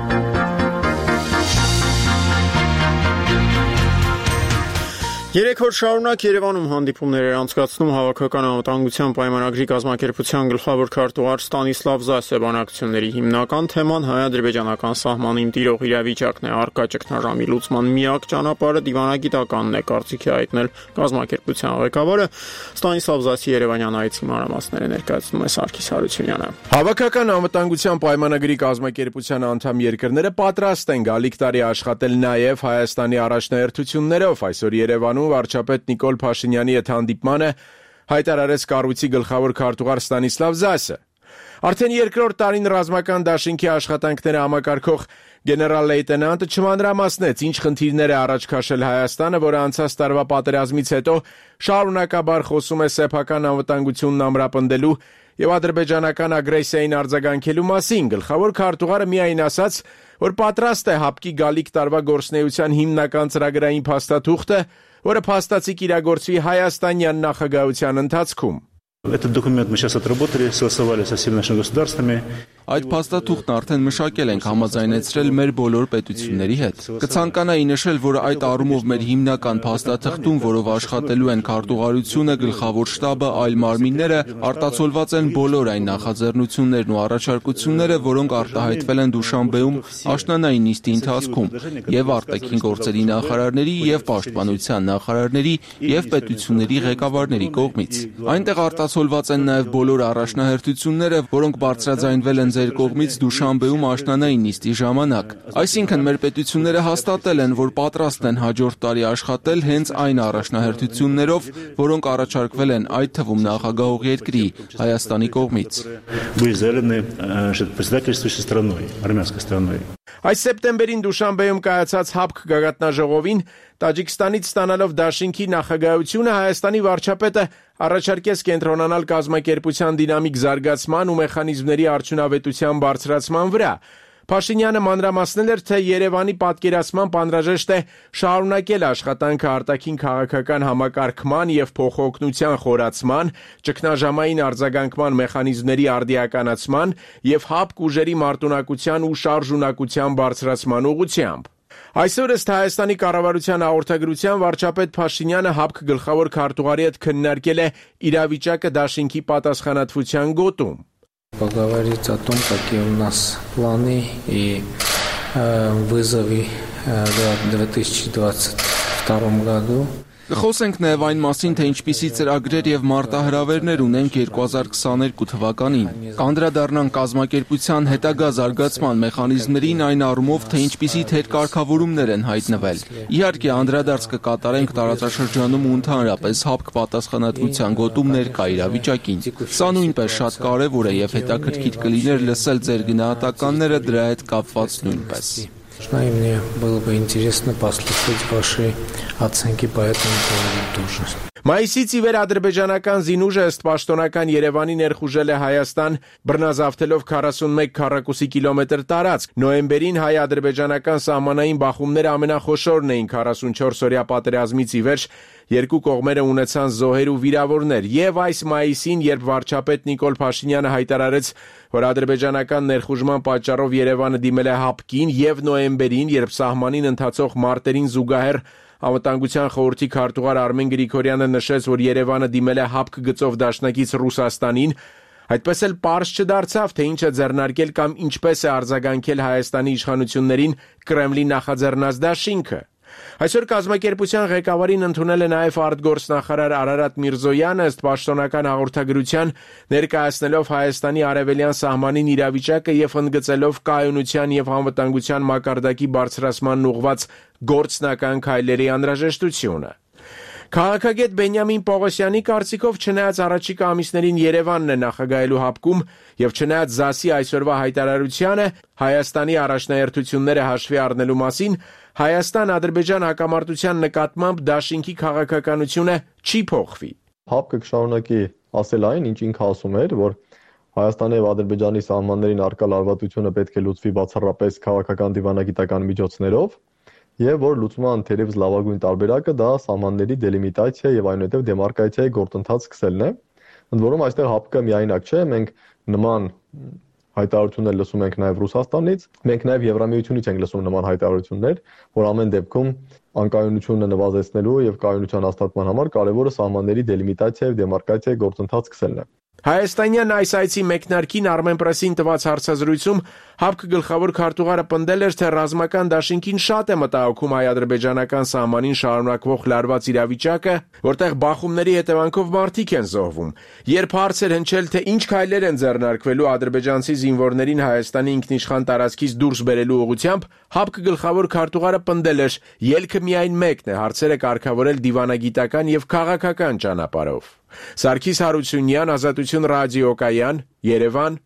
Երեք օր շարունակ Երևանում հանդիպումներ էր անցկացնում Հավաքական անվտանգության պայմանագրի կազմակերպության գլխավոր քարտուղար Ստանիսլավ Զասը։ Բանակցությունների հիմնական թեման հայ-ադրբեջանական սահմանին տիրող իրավիճակն է, առկա ճգնաժամի լուծման միակ ճանապարհը դիվանագիտականն է, կարծիքի հայտնել կազմակերպության ղեկավարը։ Ստանիսլավ Զասի երևանյան այցի մանրամասները ներկայացնում է Սարգիս Հարությունյանը։ Հավաքական անվտանգության պայմանագրի կազմակերպության անդամ երկրները պատրաստ են գալիք տարի աշխատել նաև Հայաստանի առաջնահերթություններով։ Այսօր Երևանում վարչապետ Նիկոլ Փաշինյանի հետ հանդիպմանը հայտարարեց կառույցի գլխավոր քարտուղար Ստանիսլավ Զասը։ Արդեն երկրորդ տարին ռազմական դաշինքի աշխատանքները համակարգող գեներալ-լեյտենանտը չմանրամասնեց, ինչ խնդիրներ է առաջ քաշել Հայաստանը, որը անցած տարվա պատերազմից հետո շարունակաբար խոսում է սեփական անվտանգությունն ամրապնդելու եւ ադրբեջանական ագրեսիային արձագանքելու մասին։ Գլխավոր քարտուղարը միայն ասաց, որ պատրաստ է հապկի գալիք տարվա գործունեության հիմնական ծրագրային փաստաթուղթը, որը փաստացի կիրագործվի հայաստանյան նախագահության ընթացքում։ Этот документ мы сейчас отработали, согласовали со всеми нашими государствами. Այդ փաստաթուղթն արդեն մշակել ենք համաձայնեցրել մեր բոլոր պետությունների հետ։ Կցանկանայի նշել, որ այդ առումով մեր հիմնական փաստաթղթում, որով աշխատելու են քարտուղարությունը, գլխավոր շտաբը, այլ մարմինները, արտացոլված են բոլոր այն նախաձեռնություններն ու առաջարկությունները, որոնք արտահայտվել են Դուշանբեում աշնանային նիստի ընթացքում, եւ արտաքին գործերի նախարարների եւ պաշտպանության նախարարների եւ պետությունների ղեկավարների կողմից։ Այնտեղ արտացոլված են նաեւ բոլոր առաջնահերթությունները, որոնք բարձրաձայնվել են ձեր կողմից Դուշանբեում աշնանային նիստի ժամանակ։ Այսինքն մեր պետությունները հաստատել են, որ պատրաստ են հաջորդ տարի աշխատել հենց այն առաջնահերթություններով, որոնք առաջարկվել են այդ թվում նախագահող երկրի Հայաստանի կողմից։ Այս սեպտեմբերին Դուշանբեում կայացած ՀԱՊԿ գագաթնաժողովին Տաջիկստանից ստանալով դաշինքի նախագահությունը Հայաստանի վարչապետը առաջարկեց կենտրոնանալ կազմակերպության դինամիկ զարգացման ու մեխանիզմների արդյունավետության բարձրացման վրա։ Փաշինյանը մանրամասնել էր, թե Երևանի պատկերացմամբ անհրաժեշտ է շարունակել աշխատանքը արտաքին քաղաքական համակարգման եւ փոխօգնության խորացման, ճգնաժամային արձագանքման մեխանիզմների արդիականացման եւ ՀԱՊԿ ուժերի մարտունակության ու շարժունակության բարձրացման ուղղությամբ։ Այսօր ըստ Հայաստանի կառավարության հաղորդագրության վարչապետ Փաշինյանը ՀԱՊԿ գլխավոր քարտուղարի հետ քննարկել է իրավիճակը դաշինքի պատասխանատվության գոտում։ Поговорить о том, какие у нас планы и вызовы в 2022 году. Կխոսենք նաև այն մասին, թե ինչպիսի ծրագրեր եւ մարտահրավերներ ունենք 2022 թվականին։ Կանդրադառնանք կազմակերպության հետագա զարգացման մեխանիզմներին այն առումով, թե ինչպիսի թերկարգավորումներ են հայտնվել։ Իհարկե, անդրադարձ կկատարենք տարածաշրջանում ու ընդհանրապես ՀԱՊԿ պատասխանատվության գոտում ներկա իրավիճակին։ Սա նույնպես շատ կարևոր է եւ հետաքրքիր կլիներ լսել ձեր գնահատականները դրա հետ կապված նույնպես։ И мне было бы интересно послушать ваши оценки по этому поводу тоже. Մայիսից ի վեր ադրբեջանական զինուժը ըստ պաշտոնական Երևանի ներխուժել է Հայաստան, բռնազավթելով 41 քառակուսի կիլոմետր տարածք։ Նոյեմբերին հայ-ադրբեջանական սահմանային բախումները ամենախոշորն էին 44-օրյա պատերազմից ի վեր, երկու կողմերը ունեցան զոհեր ու վիրավորներ, եւ այս մայիսին, երբ վարչապետ Նիկոլ Փաշինյանը հայտարարեց, որ ադրբեջանական ներխուժման պատճառով Երևանը դիմել է ՀԱՊԿ-ին, եւ նոյեմբերին, երբ սահմանին ընթացող մարտերին զուգահեռ Անվտանգության խորհրդի քարտուղար Արմեն Գրիգորյանը նշեց, որ Երևանը դիմել է ՀԱՊԿ գծով դաշնակից Ռուսաստանին, այդպես էլ պարզ չդարձավ, թե ինչ է ձեռնարկել կամ ինչպես է արձագանքել Հայաստանի իշխանություններին Կրեմլի նախաձեռնած դաշինքը։ Այսօր կազմակերպության ղեկավարին ընդունել է նաև արտգործնախարար Արարատ Միրզոյանը, ըստ պաշտոնական հաղորդագրության ներկայացնելով Հայաստանի արևելյան սահմանին իրավիճակը եւ ընդգծելով կայունության եւ անվտանգության մակարդակի բարձրացմանն ուղղված գործնական քայլերի անհրաժեշտությունը։ Քաղաքագետ Բենյամին Պողոսյանի կարծիքով չնայած առաջիկա ամիսներին Երևանն է նախագահելու հապկում եւ չնայած ԶԱՍ-ի այսօրվա հայտարարությանը Հայաստանի առաջնահերթությունները հաշվի առնելու մասին, Հայաստան-Ադրբեջան հակամարտության նկատմամբ դաշինքի քաղաքականությունը չի փոխվի։ Հապկը կշարունակի ասել այն, ինչ ինքը ասում էր, որ Հայաստանի եւ Ադրբեջանի սահմաններին արկա լարվածությունը պետք է լուծվի բացառապես քաղաքական դիվանագիտական միջոցներով, եւ որ լուծման թերևս լավագույն տարբերակը դա սահմանների դելիմիտացիա եւ այնուհետեւ դեմարկացիայի գործընթաց սկսելն է։ Ընդ որում այստեղ հապկը միայնակ չէ, մենք նման հայտարարություններ լսում ենք նաեւ Ռուսաստանից, մենք նաեւ Եվրամիությունից ենք լսում նման հայտարարություններ, որ ամեն դեպքում անկայունությունը նվազեցնելու եւ կայունության հաստատման համար կարեւորը սահմանների դելիմիտացիա եւ դեմարկացիայի գործընթաց սկսելն է։ Հայաստանյան այս այցի մեկնարկին Armenpress-ին տված հարցազրույցում ՀԱՊԿ գլխավոր քարտուղարը պնդել էր, թե ռազմական դաշինքին շատ է մտահոգում հայ-ադրբեջանական սահմանին շարունակվող լարված իրավիճակը, որտեղ բախումների հետևանքով մարդիկ են զոհվում։ Երբ հարց էր հնչել, թե ինչ քայլեր են ձեռնարկվելու ադրբեջանցի զինվորներին Հայաստանի ինքնիշխան տարածքից դուրս բերելու ուղղությամբ, ՀԱՊԿ գլխավոր քարտուղարը պնդել էր, ելքը միայն մեկն է, հարցերը կարգավորել դիվանագիտական եւ քաղաքական ճանապարհով։ Սարգիս Հարությունյան, Ազատություն ռադիոկայան, Երևան։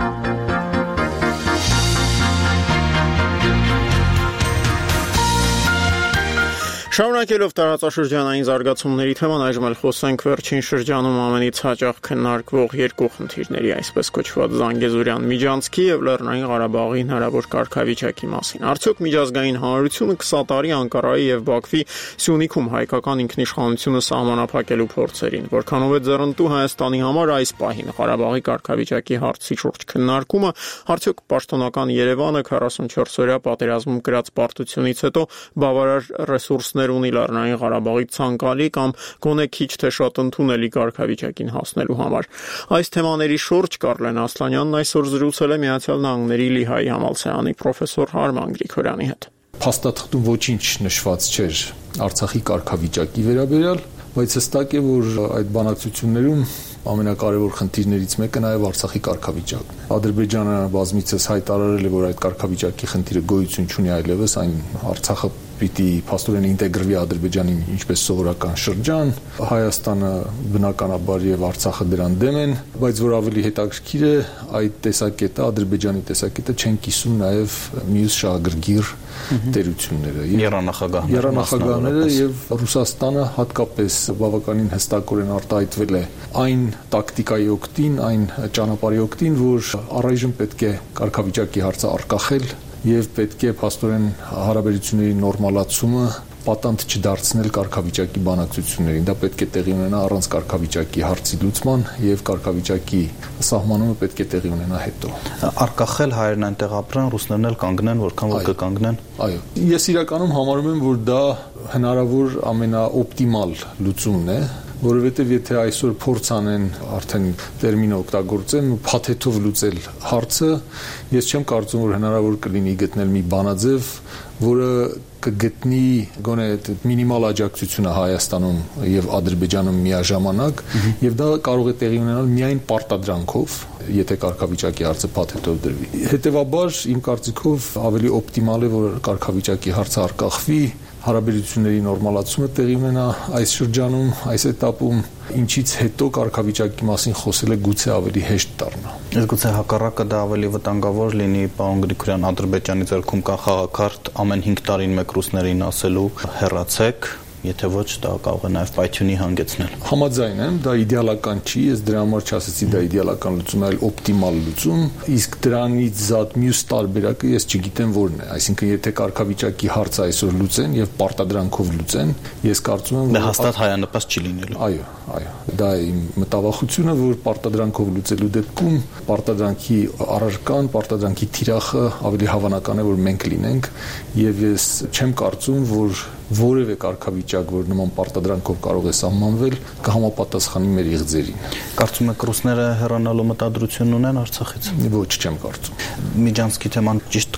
Շարունակելով տարածաշրջանային զարգացումների թեման, այժմ էլ խոսենք վերջին շրջանում ամենից հաճախ քննարկվող երկու խնդիրների, այսպես կոչված Զանգեզուրյան միջանցքի եւ Լեռնային Ղարաբաղի հնարավոր կարգավիճակի մասին։ Արդյոք միջազգային հանրությունը կսատարի Անկարայի եւ Բաքվի Սյունիքում հայկական ինքնիշխանությունը սահմանափակելու փորձերին, որքանով է ձեռնտու Հայաստանի համար այս պահին Ղարաբաղի կարգավիճակի հարցի շուրջ քննարկումը, արդյոք պաշտոնական Երևանը 44-օրյա պատերազմում կրած պարտությունից հետո բավարար ռեսուրսներ ունի Լեռնային Ղարաբաղի ցանկալի կամ գոնե քիչ թե շատ ընդունելի կարգավիճակին հասնելու համար։ Այս թեմաների շուրջ Կարլեն Ասլանյանն այսօր զրուցել է Միացյալ Նահանգների Լիհայի համալսարանի պրոֆեսոր Արման Գրիգորյանի հետ։ Փաստաթղթում ոչինչ նշված չէր Արցախի կարգավիճակի վերաբերյալ, բայց հստակ է, որ այդ բանակցություններում ամենակարևոր խնդիրներից մեկը նաև Արցախի կարգավիճակն է։ Ադրբեջանը բազմիցս հայտարարել է, որ այդ կարգավիճակի խնդիրը գոյություն չունի այլևս, այն Արցախը պիտի փաստորեն ինտեգրվի Ադրբեջանին ինչպես սովորական շրջան, Հայաստանը բնականաբար եւ Արցախը դրան դեմ են, բայց որ ավելի հետաքրքիր է, այդ տեսակետը, Ադրբեջանի տեսակետը չեն կիսում նաեւ մյուս շահագրգիռ տերությունները, երանախագահները եւ Ռուսաստանը հատկապես բավականին հստակորեն արտահայտվել է այն տակտիկայի օգտին, այն ճանապարհի օգտին, որ առայժմ պետք է կարգավիճակի հարցը արկախել եւ պետք է փաստորեն հարաբերությունների նորմալացումը պատանդ չդարձնել կարգավիճակի բանակցություններին։ Դա պետք է տեղի ունենա առանց կարգավիճակի հարցի լուծման եւ կարգավիճակի սահմանումը պետք է տեղի ունենա հետո։ Արկախել հայերն այնտեղ ապրեն, ռուսներն էլ կանգնեն, որքան որ կկանգնեն։ Այո։ Ես իրականում համարում եմ, որ դա հնարավոր ամենաօպտիմալ լուծումն է, որովհետև եթե այսօր փորձ անեն արդեն տերմինը օգտագործեմ փաթեթով լուծել հարցը, ես չեմ կարծում, որ հնարավոր կլինի գտնել մի բանաձև, որը կգտնի գոնե մինիմալ աջակցությունը Հայաստանում եւ Ադրբեջանում միաժամանակ, եւ դա կարող է տեղի ունենալ միայն պարտադրանքով, եթե կարգավիճակի հարցը փաթեթով դրվի։ Հետևաբար, իմ կարծիքով ավելի օպտիմալ է, որ կարգավիճակի հարցը արկախվի, հարաբերությունների նորմալացումը տեղի ունենա այս շրջանում, այս этаպում, ինչից հետո կարգավիճակի մասին խոսելը գուցե ավելի հեշտ դառնա։ Իսկ գուցե հակառակը դա ավելի վտանգավոր լինի, պարոն Գրիգորյան, Ադրբեջանի ձեռքում կա խաղակարգ ամեն 5 տարին մեկ ռուսներին ասելու հեռացեք, եթե ոչ դա կարող է նաև պայթյունի հանգեցնել։ Համաձայն եմ, դա իդեալական չի, ես դրա համար չասեցի դա իդեալական լուծում, այլ օպտիմալ լուծում, իսկ դրանից զատ մյուս տարբերակը ես չգիտեմ որն է, այսինքն եթե կարգավիճակի հարցը այսօր լուծեն եւ պարտադրանքով լուծեն, ես կարծում եմ, որ հաստատ հայանպաստ չի լինելու։ Այո, դա իմ մտավախությունը, որ պարտադրանքով լուծելու դեպքում պարտադրանքի առարկան, պարտադրանքի թիրախը ավելի հավանական է, որ մենք լինենք, եւ ես չեմ կարծում, որ որևէ կարգավիճակ, որ նման պարտադրանքով կարող է սահմանվել, կհամապատասխանի մեր իղձերին։ Կարծում եք ռուսները հեռանալու մտադրություն ունեն Արցախից։ Ոչ, չեմ կարծում։ Միջանցքի թեման ճիշտ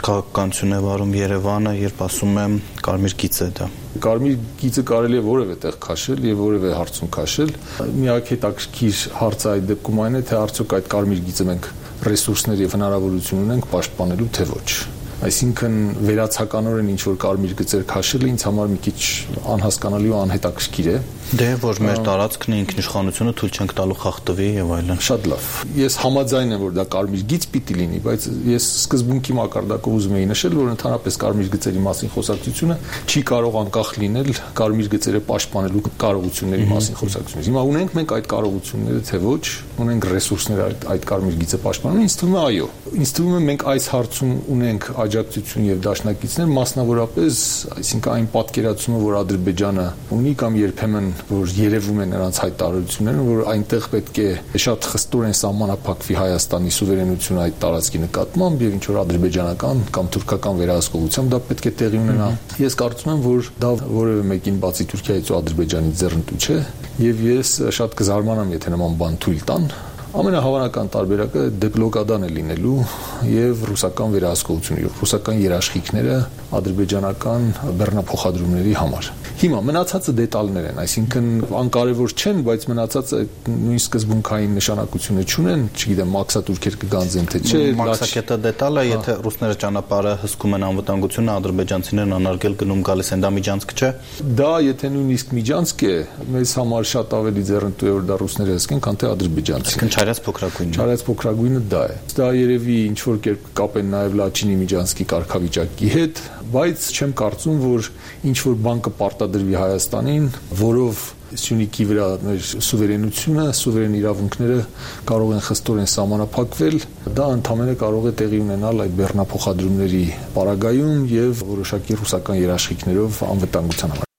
քաղաքականություն է վարում Երևանը, երբ ասում եմ կարմիր գիծ է դա։ Կարմիր գիծը կարելի է որևէ տեղ քաշել եւ որևէ հարցում քաշել։ Միակ հետաքրքիր հարցը այդ դեպքում այն է, թե արդյոք այդ կարմիր գիծը մենք ռեսուրսներ եւ հնարավորություն ունենք պաշտպանելու թե ոչ։ Այսինքն վերացականորեն ինչ որ կարմիր գծեր քաշելը ինձ համար մի քիչ անհասկանալի ու անհետաքրքիր է։ Դե որ մեր տարածքն է, ինքնիշխանությունը թույլ չենք տալու խախտվի եւ այլն։ Շատ լավ։ Ես համաձայն եմ, որ դա կարմիր գիծ պիտի լինի, բայց ես սկզբունքի մակարդակով ուզում եի նշել, որ ընդհանրապես կարմիր գծերի մասին խոսակցությունը չի կարող անկախ լինել կարմիր գծերը պաշտպանելու կարողությունների մասին խոսակցությունից։ Հիմա ունենք մենք այդ կարողությունները թե ոչ, ունենք ռեսուրսներ այդ կարմիր գիծը պաշտպանելու, ինձ թվում է այո։ Ինձ թվում է մենք այս հարցում ունենք աջակցություն եւ դաշնակիցներ, մասնավորապես, այսինքն այն պատկերացումը, որ Ադրբեջանը ունի կամ երբեմն որ երևում է նրանց հայտարարություններում, որ այնտեղ պետք է շատ խստորեն սահմանափակվի Հայաստանի սուվերենությունը այդ տարածքի նկատմամբ եւ ինչ որ ադրբեջանական կամ թուրքական վերահսկողությամբ դա պետք է տեղի ունենա։ Ես կարծում եմ, որ դա որևէ մեկին բացի Թուրքիայից ու Ադրբեջանից ձեռնտու չէ եւ ես շատ կզարմանամ, եթե նման բան թույլ տան։ Ամենահավանական տարբերակը դեպլոկադան է լինելու եւ ռուսական վերահսկողությունը, ռուսական երաշխիքները ադրբեջանական բեռնափոխադրումների համար։ Հիմա մնացածը դետալներ են, այսինքն անկարևոր չեն, բայց մնացածը նույն սկզբունքային նշանակությունը չունեն, չգիտեմ, մաքսատուրքեր կգանձեն թե չէ։ Մաքսակետը դետալ է, եթե ռուսները ճանապարհը հսկում են անվտանգությունը, ադրբեջանցիներն անարգել գնում գալիս են, դա միջանցք չէ։ Դա եթե նույնիսկ միջանցք է, մեզ համար շատ ավելի ձեռնտու է որ դա ռուսները հսկեն, քան թե ադրբեջանցիները։ Չարած փոքրագույնը։ Չարած փոքրագույնը դա է։ Դա երևի ինչ որ կերպ կապեն նաև Լաչինի միջանցքի կարգավիճակի հետ, բայց չեմ կարծում, որ ինչ որ բան կպարտադրվի Հայաստանին, որով Սյունիքի վրա մեր սուվերենությունը, սուվերեն իրավունքները կարող են խստորեն սահմանափակվել, դա ընդհանրապես կարող է տեղի ունենալ այդ բեռնափոխադրումների պարագայում եւ որոշակի ռուսական երաշխիքներով անվտանգության համար։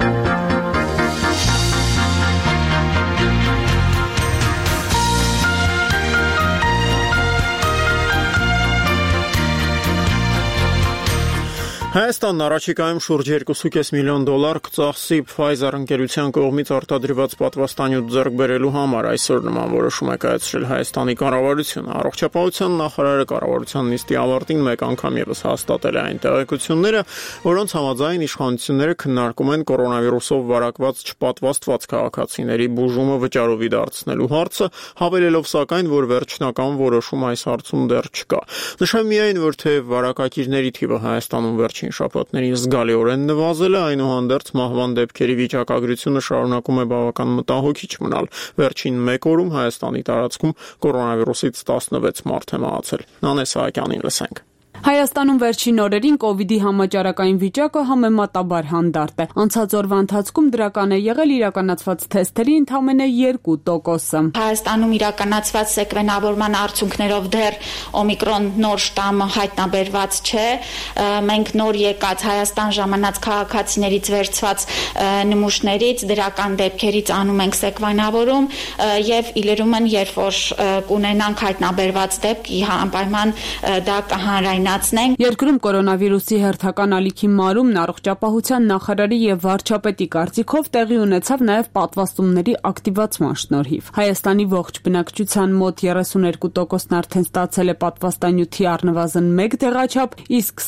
Հայաստանն առաջիկայում շուրջ 2.5 միլիոն դոլար կծախսի Pfizer ընկերության կողմից արտադրված պատվաստանյութ ձեռք բերելու համար, այսօր նման որոշում է կայացրել Հայաստանի կառավարությունը։ Առողջապահության նախարարը կառավարության նիստի ավարտին մեկ անգամ ևս հաստատել է այն տեղեկությունները, որոնց համաձայն իշխանությունները քննարկում են կորոնավիրուսով վարակված չպատվաստված քաղաքացիների բուժումը վճարովի դարձնելու հարցը, հավելելով սակայն, որ վերջնական որոշում այս հարցում դեռ չկա։ Նշեմ միայն, որ թե վարակակիրների թիվը Հայաստանում վերջին շաբաթներին զգալիորեն նվազել է, այնուհանդերձ մահվան դեպքերի վիճակագրությունը շարունակում է բավական մտահոգիչ մնալ։ Վերջին մեկ օրում Հայաստանի տարածքում կորոնավիրուսից 16 մարդ է մահացել։ Նանե Սահակյանին լսենք։ Հայաստանում վերջին օրերին կոവിഡ്ի համաճարակային վիճակը համեմատաբար հանդարտ է։ Անցած օրվա ընթացքում դրական է եղել իրականացված թեստերի ընդամենը 2%-ը։ Հայաստանում իրականացված սեկվենավորման արդյունքներով դեռ օմիկրոն նոր շտամը հայտնաբերված չէ։ Մենք նոր եկած Հայաստան ժամանած քաղաքացիներից վերցված նմուշներից դրական դեպքերից անում ենք սեկվենավորում եւ իլերումն երբ որ կունենանք հայտնաբերված դեպք, անպայման դա կհանրայնանա։ Երկրում կորոնավիրուսի հերթական ալիքի մարումն առողջապահության նախարարի եւ վարչապետի կարծիքով տեղի ունեցավ նաեւ պատվաստումների ակտիվացման շնորհիվ։ Հայաստանի ողջ բնակչության մոտ 32%-ն արդեն ստացել է պատվաստանյութի առնվազն 1 դեղաչափ, իսկ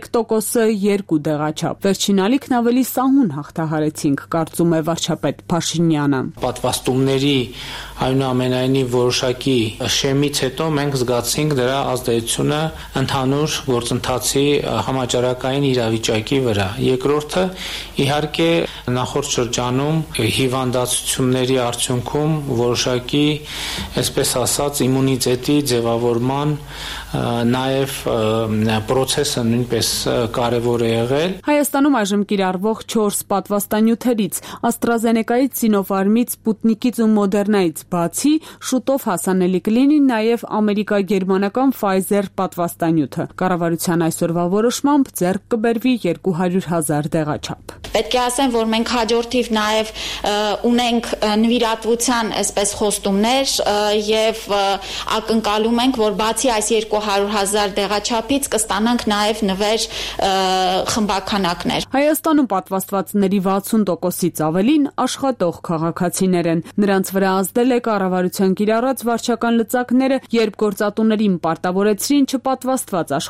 23%-ը 2 դեղաչափ։ Վերջին ալիքն ավելի սահուն հաղթահարեցինք, կարծում է վարչապետ Փաշինյանը։ Պատվաստումների այնուամենայնիվ որոշակի շեմից հետո մենք զգացինք դրա ազդեցությունը ընդհանուր գործընթացի համաճարակային իրավիճակի վրա։ Երկրորդը իհարկե նախորդ շրջանում հիվանդացությունների արդյունքում որոշակի, այսպես ասած, իմունիտետի ձևավորման նաև process-ը նույնպես կարևոր է եղել։ Հայաստանում այժմ կիրառվող 4 պատվաստանյութերից AstraZeneca-ից, Sinopharm-ից, Sputnik-ից ու Moderna-ից բացի շուտով հասանելի կլինի նաև ամերիկա-գերմանական Pfizer պատվաստանյութը։ Կառավարության այսօրվա որոշմամբ ձեռք կբերվի 200,000 դեղաչափ։ Պետք է ասեմ, որ մենք հաջորդիվ նաև ունենք նվիրատվության այսպես խոստումներ եւ ակնկալում ենք, որ բացի այս 200,000 դեղաչափից կստանանք նաև նվեր խմբաքանակներ։ Հայաստանում պատվաստվածների 60%-ից ավելին աշխատող քաղաքացիներ են։ Նրանց վրա ազդել է կառավարության կիրառած վարչական լծակները, երբ գործատուներին պարտավորեցրին չպատվաստված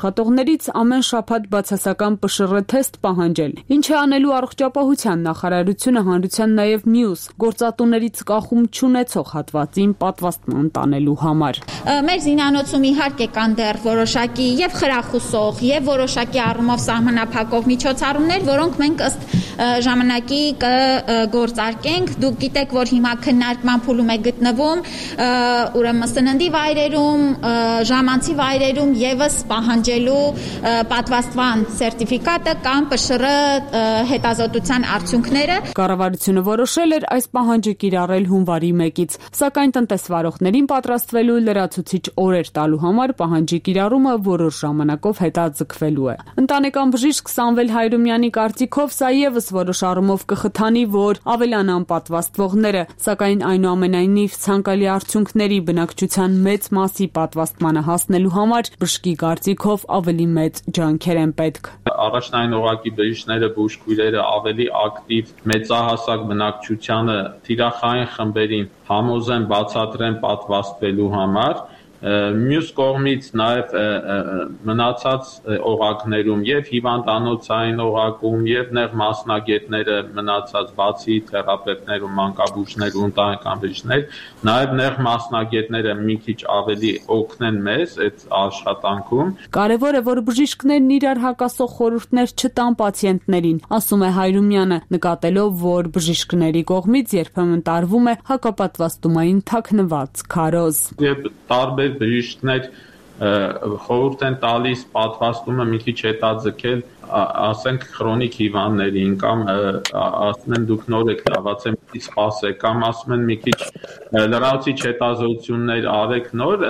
աշխատողներից ամեն շաբաթ բացասական ՊՇՌ թեստ պահանջել։ Ինչ է անելու առողջապահության նախարարությունը հանրության նաև մյուս գործատուներից կախում չունեցող հատվածին պատվաստման տանելու համար։ Մեր զինանոցում իհարկե կան դեռ որոշակի եւ խրախուսող եւ որոշակի առումով սահմանափակող միջոցառումներ, որոնք մենք ըստ ժամանակի կգործարկենք։ Դուք գիտեք, որ հիմա քննարկման փուլում է գտնվում ուրեմն սննդի վայրերում, ժամանցի վայրերում եւս պահանջելու պատվաստման սերտիֆիկատը կամ ՊՇՌ հետազոտության արդյունքները։ Կառավարությունը որոշել էր այս պահանջը կիրառել հունվարի 1-ից, սակայն տնտեսվարողներին պատրաստվելու լրացուցիչ օրեր տալու համար պահանջի կիրառումը որոշ ժամանակով հետաձգվելու է։ Ընտանեկան բժիշկ Սամվել Հայրումյանի կարծիքով սա եւս որոշ առումով կխթանի, որ ավելանան պատվաստվողները, սակայն այնուամենայնիվ ցանկալի արդյունքների բնակչության մեծ մասի պատվաստմանը հասնելու համար բժշկի կարծիքով ավելի մեծ ջանքեր են պետք։ Առաջնային օղակի բժիշկները, բուժքույրերը ավելի ակտիվ մեծահասակ բնակչությանը թիրախային խմբերին համոզեն բացատրեն պատվաստվելու համար։ Մյուս կողմից նաև մնացած օղակներում եւ հիվանդանոցային օղակում եւ նեղ մասնագետները մնացած բացի թերապևտներ ու մանկաբույժներ ու ընտանեկան բժիշկներ նաև նեղ մասնագետները մի քիչ ավելի օգնեն մեզ այդ աշխատանքում։ Կարևոր է, որ բժիշկներն իրար հակասող խորհուրդներ չտան պացիենտներին, ասում է Հայրումյանը, նկատելով, որ բժիշկների կողմից երբեմն տարվում է հակապատվաստումային թաքնված քարոզ։ Տարբեր բժիշկներ խորհուրդ են տալիս պատվաստումը մի քիչ հետաձգել, ասենք քրոնիկ հիվանդներին կամ ասում են դուք նոր եք լավացել, մի քիչ սպասեք կամ ասում են մի քիչ լրացուցիչ հետազոտություններ արեք նոր,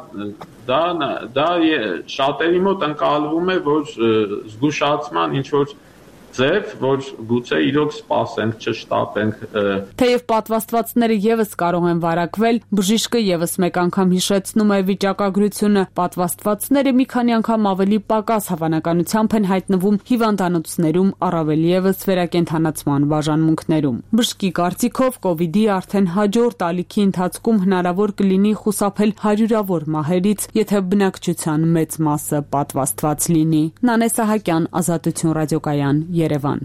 դա շատերի մոտ ընկալվում է, որ զգուշացման ինչ որ ձև, որ գուցե իրոք սպասենք, չշտապենք։ Թեև պատվաստվածները եւս կարող են վարակվել, բժիշկը եւս մեկ անգամ հիշեցնում է վիճակագրությունը, պատվաստվածները մի քանի անգամ ավելի պակաս հավանականությամբ են հայտնվում հիվանդանոցներում, առավել եւս վերակենդանացման բաժանմունքներում։ Բժշկի կարծիքով կոവിഡ്ի արդեն հաջորդ ալիքի ընթացքում հնարավոր կլինի խուսափել հարյուրավոր մահերից, եթե բնակչության մեծ մասը պատվաստված լինի։ Նանե Սահակյան, Ազատություն ռադիոկայան, Երևան։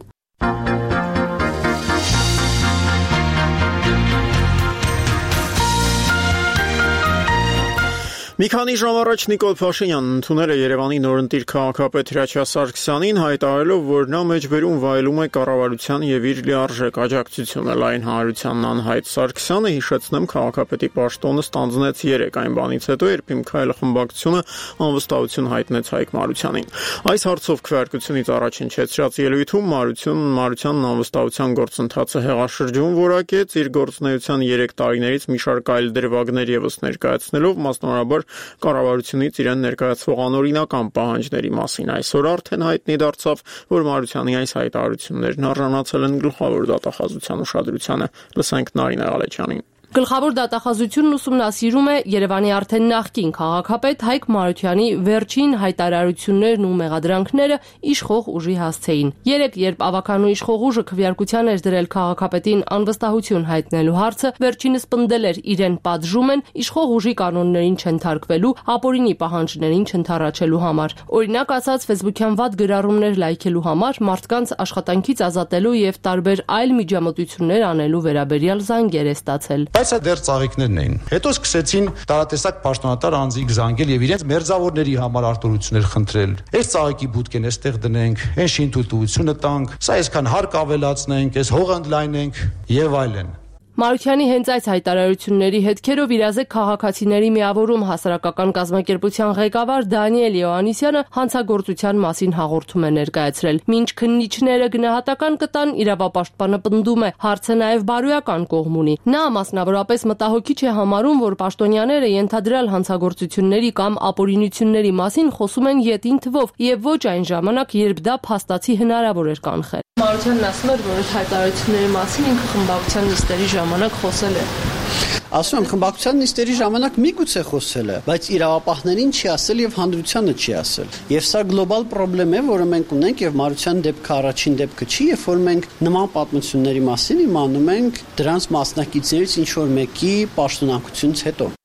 Մի քանի ժամ առաջ Նիկոլ Փաշինյանն ընդունել է Երևանի նորընտիր քաղաքապետ Հրաչյա Սարգսյանին, հայտարարելով, որ նա մեջբերում վայելում է կառավարության եւ իր լիարժեք աջակցությունը լայն հանրությանն անհայտ Սարգսյանը, հիշեցնեմ, քաղաքապետի պաշտոնը ստանձնեց 3 այն բանից հետո, երբ Իմ Քայլը խմբակցությունը անվստահություն հայտնեց Հայկ Մարությանին։ Այս հարցով քվեարկությունից առաջ հնչեցրած ելույթում Մարությանն անվստահության գործընթացը հեղաշրջում որակեց, իր գործունեության 3 տարիներից մի շարք այլ դրվագներ եւս ներկայացնելով, մասնավորաբար կառավարությունից իրեն ներկայացվող անօրինական պահանջների մասին։ Այսօր արդեն հայտնի դարձավ, որ Մարությանի այս հայտարարություններն արժանացել են գլխավոր դատախազության ուշադրությանը։ Լսենք Նարինե Ղալեչյանին։ Գլխավոր դատախազությունն ուսումնասիրում է Երևանի արդեն նախկին քաղաքապետ Հայկ Մարությանի վերջին հայտարարություններն ու մեղադրանքները իշխող ուժի հասցեին։ Երեկ, երբ ավականու իշխող ուժը քվեարկության էր դրել քաղաքապետին անվստահություն հայտնելու հարցը, վերջինս պնդել էր իրեն պատժում են իշխող ուժի կանոններին չընթարկվելու, ապօրինի պահանջներին չընթառաջելու համար։ Օրինակ ասած, Facebook-յան վատ գրառումներ լայքելու համար, մարդկանց աշխատանքից ազատելու եւ տարբեր այլ միջամտություններ անելու վերաբերյալ զանգեր է ստացել։ Բայց այդ դեռ ծաղիկներն էին։ Հետո սկսեցին տարատեսակ պաշտոնատար անձիկ զանգել եւ իրենց մերձավորների համար արտոնություններ խնդրել։ Այս ծաղիկի բուտկեն էստեղ դնենք, այն շինթույլտվությունը տանք, սա այսքան հարկ ավելացնենք, այս հողը ընդլայնենք եւ այլն։ Մարությանի հենց այս հայտարարությունների հետքերով իրազեկ քաղաքացիների միավորում հասարակական կազմակերպության ղեկավար Դանիել Յոհաննիսյանը հանցագործության մասին հաղորդում է ներկայացրել։ Մինչ քննիչները գնահատական կտան, իրավապաշտպանը պնդում է, հարցը նաև բարոյական կողմ ունի։ Նա մասնավորապես մտահոգիչ է համարում, որ պաշտոնյաները ենթադրյալ հանցագործությունների կամ ապօրինությունների մասին խոսում են ետին թվով եւ ոչ այն ժամանակ, երբ դա փաստացի հնարավոր էր կանխել։ Մարությանն ասում էր, որ այդ հայտարարությունների մասին ինքը խմբակցության նիստերի ժամանակ խոսել է։ Ասում եմ, խմբակցության նիստերի ժամանակ միգուցե խոսել է, բայց իրավապահներին չի ասել եւ հանրությանը չի ասել։ Եվ սա գլոբալ խնդրեմ է, որը մենք ունենք եւ Մարության դեպքը առաջին դեպքը չի, երբ որ մենք նման պատմությունների մասին իմանում ենք դրանց մասնակիցներից ինչ որ մեկի պաշտոնակությունից հետո։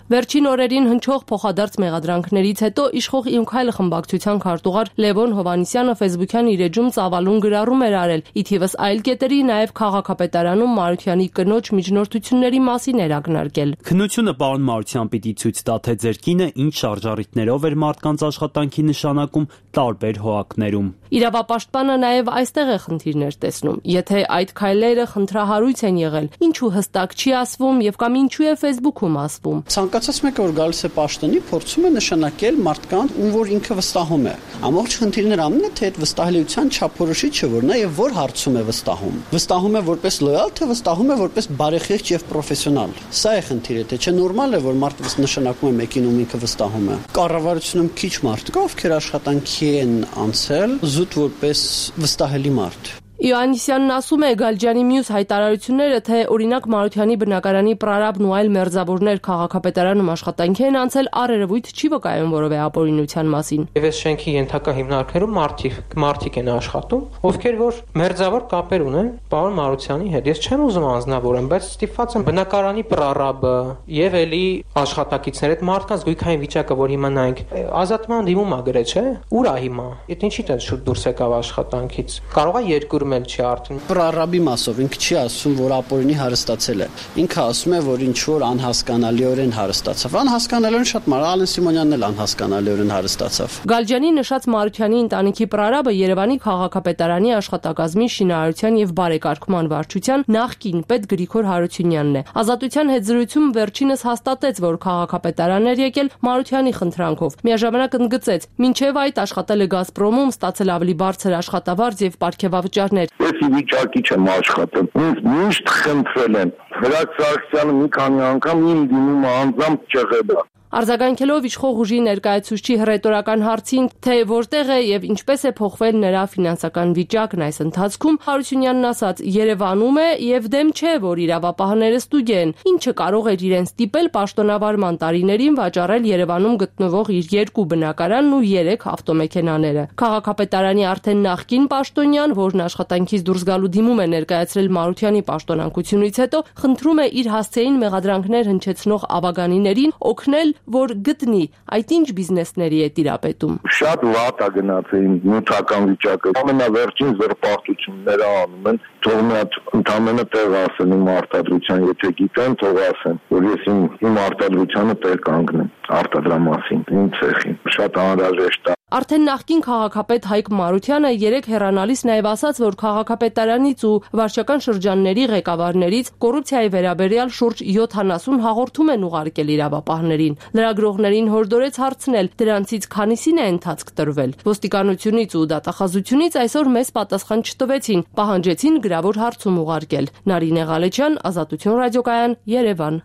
Վերջին օրերին հնչող փոխադարձ մեղադրանքներից հետո իշխող Իմ քայլը խմբակցության քարտուղար Լևոն Հովհաննիսյանը Facebook-յան իր էջում ծավալուն գրառում էր արել, ի թիվս այլ կետերի նաև քաղաքապետարանում Մարությանի կնոջ միջնորդությունների մասին էր ակնարկել։ Քննությունը պարոն Մարության պիտի ցույց տա, թե ձեր կինը ինչ շարժառիթներով էր մարդկանց աշխատանքի նշանակում տարբեր հողակներում։ Իրավապաշտպանը նաև այստեղ է խնդիրներ տեսնում։ Եթե այդ քայլերը խնդրահարույց են եղել, ինչու հստակ չի ասվում եւ կամ ինչու է Facebook-ում ասվում։ Ցանկացած մեկը որ գալիս է պաշտոնի, փորձում է նշանակել մարդկանց, ում որ ինքը վստահում է։ Ամբողջ խնդիրն ամենը թե այդ վստահելիության չափորոշիչը որն է եւ որ հարցում է վստահում։ Վստահում է որպես լոյալ, թե վստահում է որպես բարեխիղճ եւ պրոֆեսիոնալ։ Սա է խնդիրը, թե չէ նորմալ է որ մարդը նշանակում է մեկին ում ինքը վստահում է։ Կառավարությունում քիչ մարդ կա, ովքեր աշխատանքի են անցել զուտ որպես վստահելի մարդ։ Իոաննիսյանն ասում է Գալջյանի մյուս հայտարարությունները, թե օրինակ Մարությանի բնակարանի պրարաբն ու այլ մերձավորներ քաղաքապետարանում աշխատանքի են անցել, առերևույթ չի վկայում որևէ ապօրինության մասին։ Եվ այս շենքի ենթակա հիմնարկներում մարդիկ են աշխատում, ովքեր որ մերձավոր կապեր ունեն պարոն Մարությանի հետ։ Ես չեմ ուզում անձնավորեմ, բայց ստիպված եմ բնակարանի պրարաբը եւ էլի աշխատակիցներ այդ մարդկանց գույքային վիճակը, որ հիմա նայենք, ազատման դիմում ա գրե, չէ՞։ Ուր ա հիմա։ Այդ ինչի՞ տես շուտ դուրս եկավ աշխատանքից։ Կարող է երկու Պրարաբի մասով ինքը չի ասում, որ ապօրինի հարստացել է։ Ինքը ասում է, որ ինչ որ անհասկանալիորեն հարստացավ։ Անհասկանալիորեն շատ մարդ, Ալեն Սիմոնյանն էլ անհասկանալիորեն հարստացավ։ Գալջյանի նշած Մարությանի ընտանիքի պրարաբը Երևանի քաղաքապետարանի աշխատակազմի շինարարության եւ բարեկարգման վարչության նախկին պետ Գրիգոր Հարությունյանն է։ Ազատության հետ զրույցում վերջինս հաստատեց, որ քաղաքապետարան էր եկել Մարությանի խնդրանքով։ Միաժամանակ ընդգծեց, մինչև այդ աշխատել է Գազպրոմում, ստացել ավելի բարձր աշխատավարձ եւ պարգևավճարներ։ Ես վիճակի չեմ աշխատել։ Ինձ միշտ խնդրել են։ Հրաչ Սարգսյանը մի քանի անգամ իմ դիմումը անձամբ ճեղել է։ Արձագանքելով իշխող ուժի ներկայացուցչի հռետորական հարցին, թե որտեղ է եւ ինչպես է փոխվել նրա ֆինանսական վիճակն այս ընթացքում, Հարությունյանն ասաց. Երևանում է եւ դեմ չէ, որ իրավապահները ստուգ են, ինչը կարող էր իրեն ստիպել պաշտոնավարման տարիներին վաճառել Երևանում գտնվող իր 2 բնակարանն ու 3 ավտոմեքենաները։ Քաղաքապետարանի արդեն նախկին պաշտոնյան, որն աշխատանքից դուրս գալու դիմում է ներկայացրել Մարությանի պաշտոնանկությունից հետո, խնդրում է իր հասցեին մեղադրանքներ հնչեցնող ավագանիներին օգնել, որ գտնի այդ ինչ բիզնեսների է տիրապետում։ Շատ վատ է գնացել նյութական վիճակը։ Ամենավերջին զրպարտությունները անում են, թող մի հատ ընդամենը տեղ ասեն իմ արտադրության, եթե գիտեն, թող ասեն, որ ես իմ արտադրությանը տեղ կանգնեմ արտադրամասին, իմ ցեխին։ Շատ անհրաժեշտ է։ Արդեն նախկին քաղաքապետ Հայկ Մարությանը 3 հեռանալիս նաև ասաց, որ քաղաքապետարանից ու վարչական շրջանների ղեկավարներից կոռուպցիայի վերաբերյալ շուրջ 70 հաղորդում են ուղարկել իրավապահներին։ Լրագրողներին հորդորեց հարցնել, դրանցից քանիսին է ընթացք տրվել։ Ոստիկանությունից ու դատախազությունից այսօր մեծ պատասխան չտվեցին, պահանջեցին գրավոր հարցում ուղարկել։ Նարինե Ղալեչյան, Ազատություն ռադիոկայան, Երևան։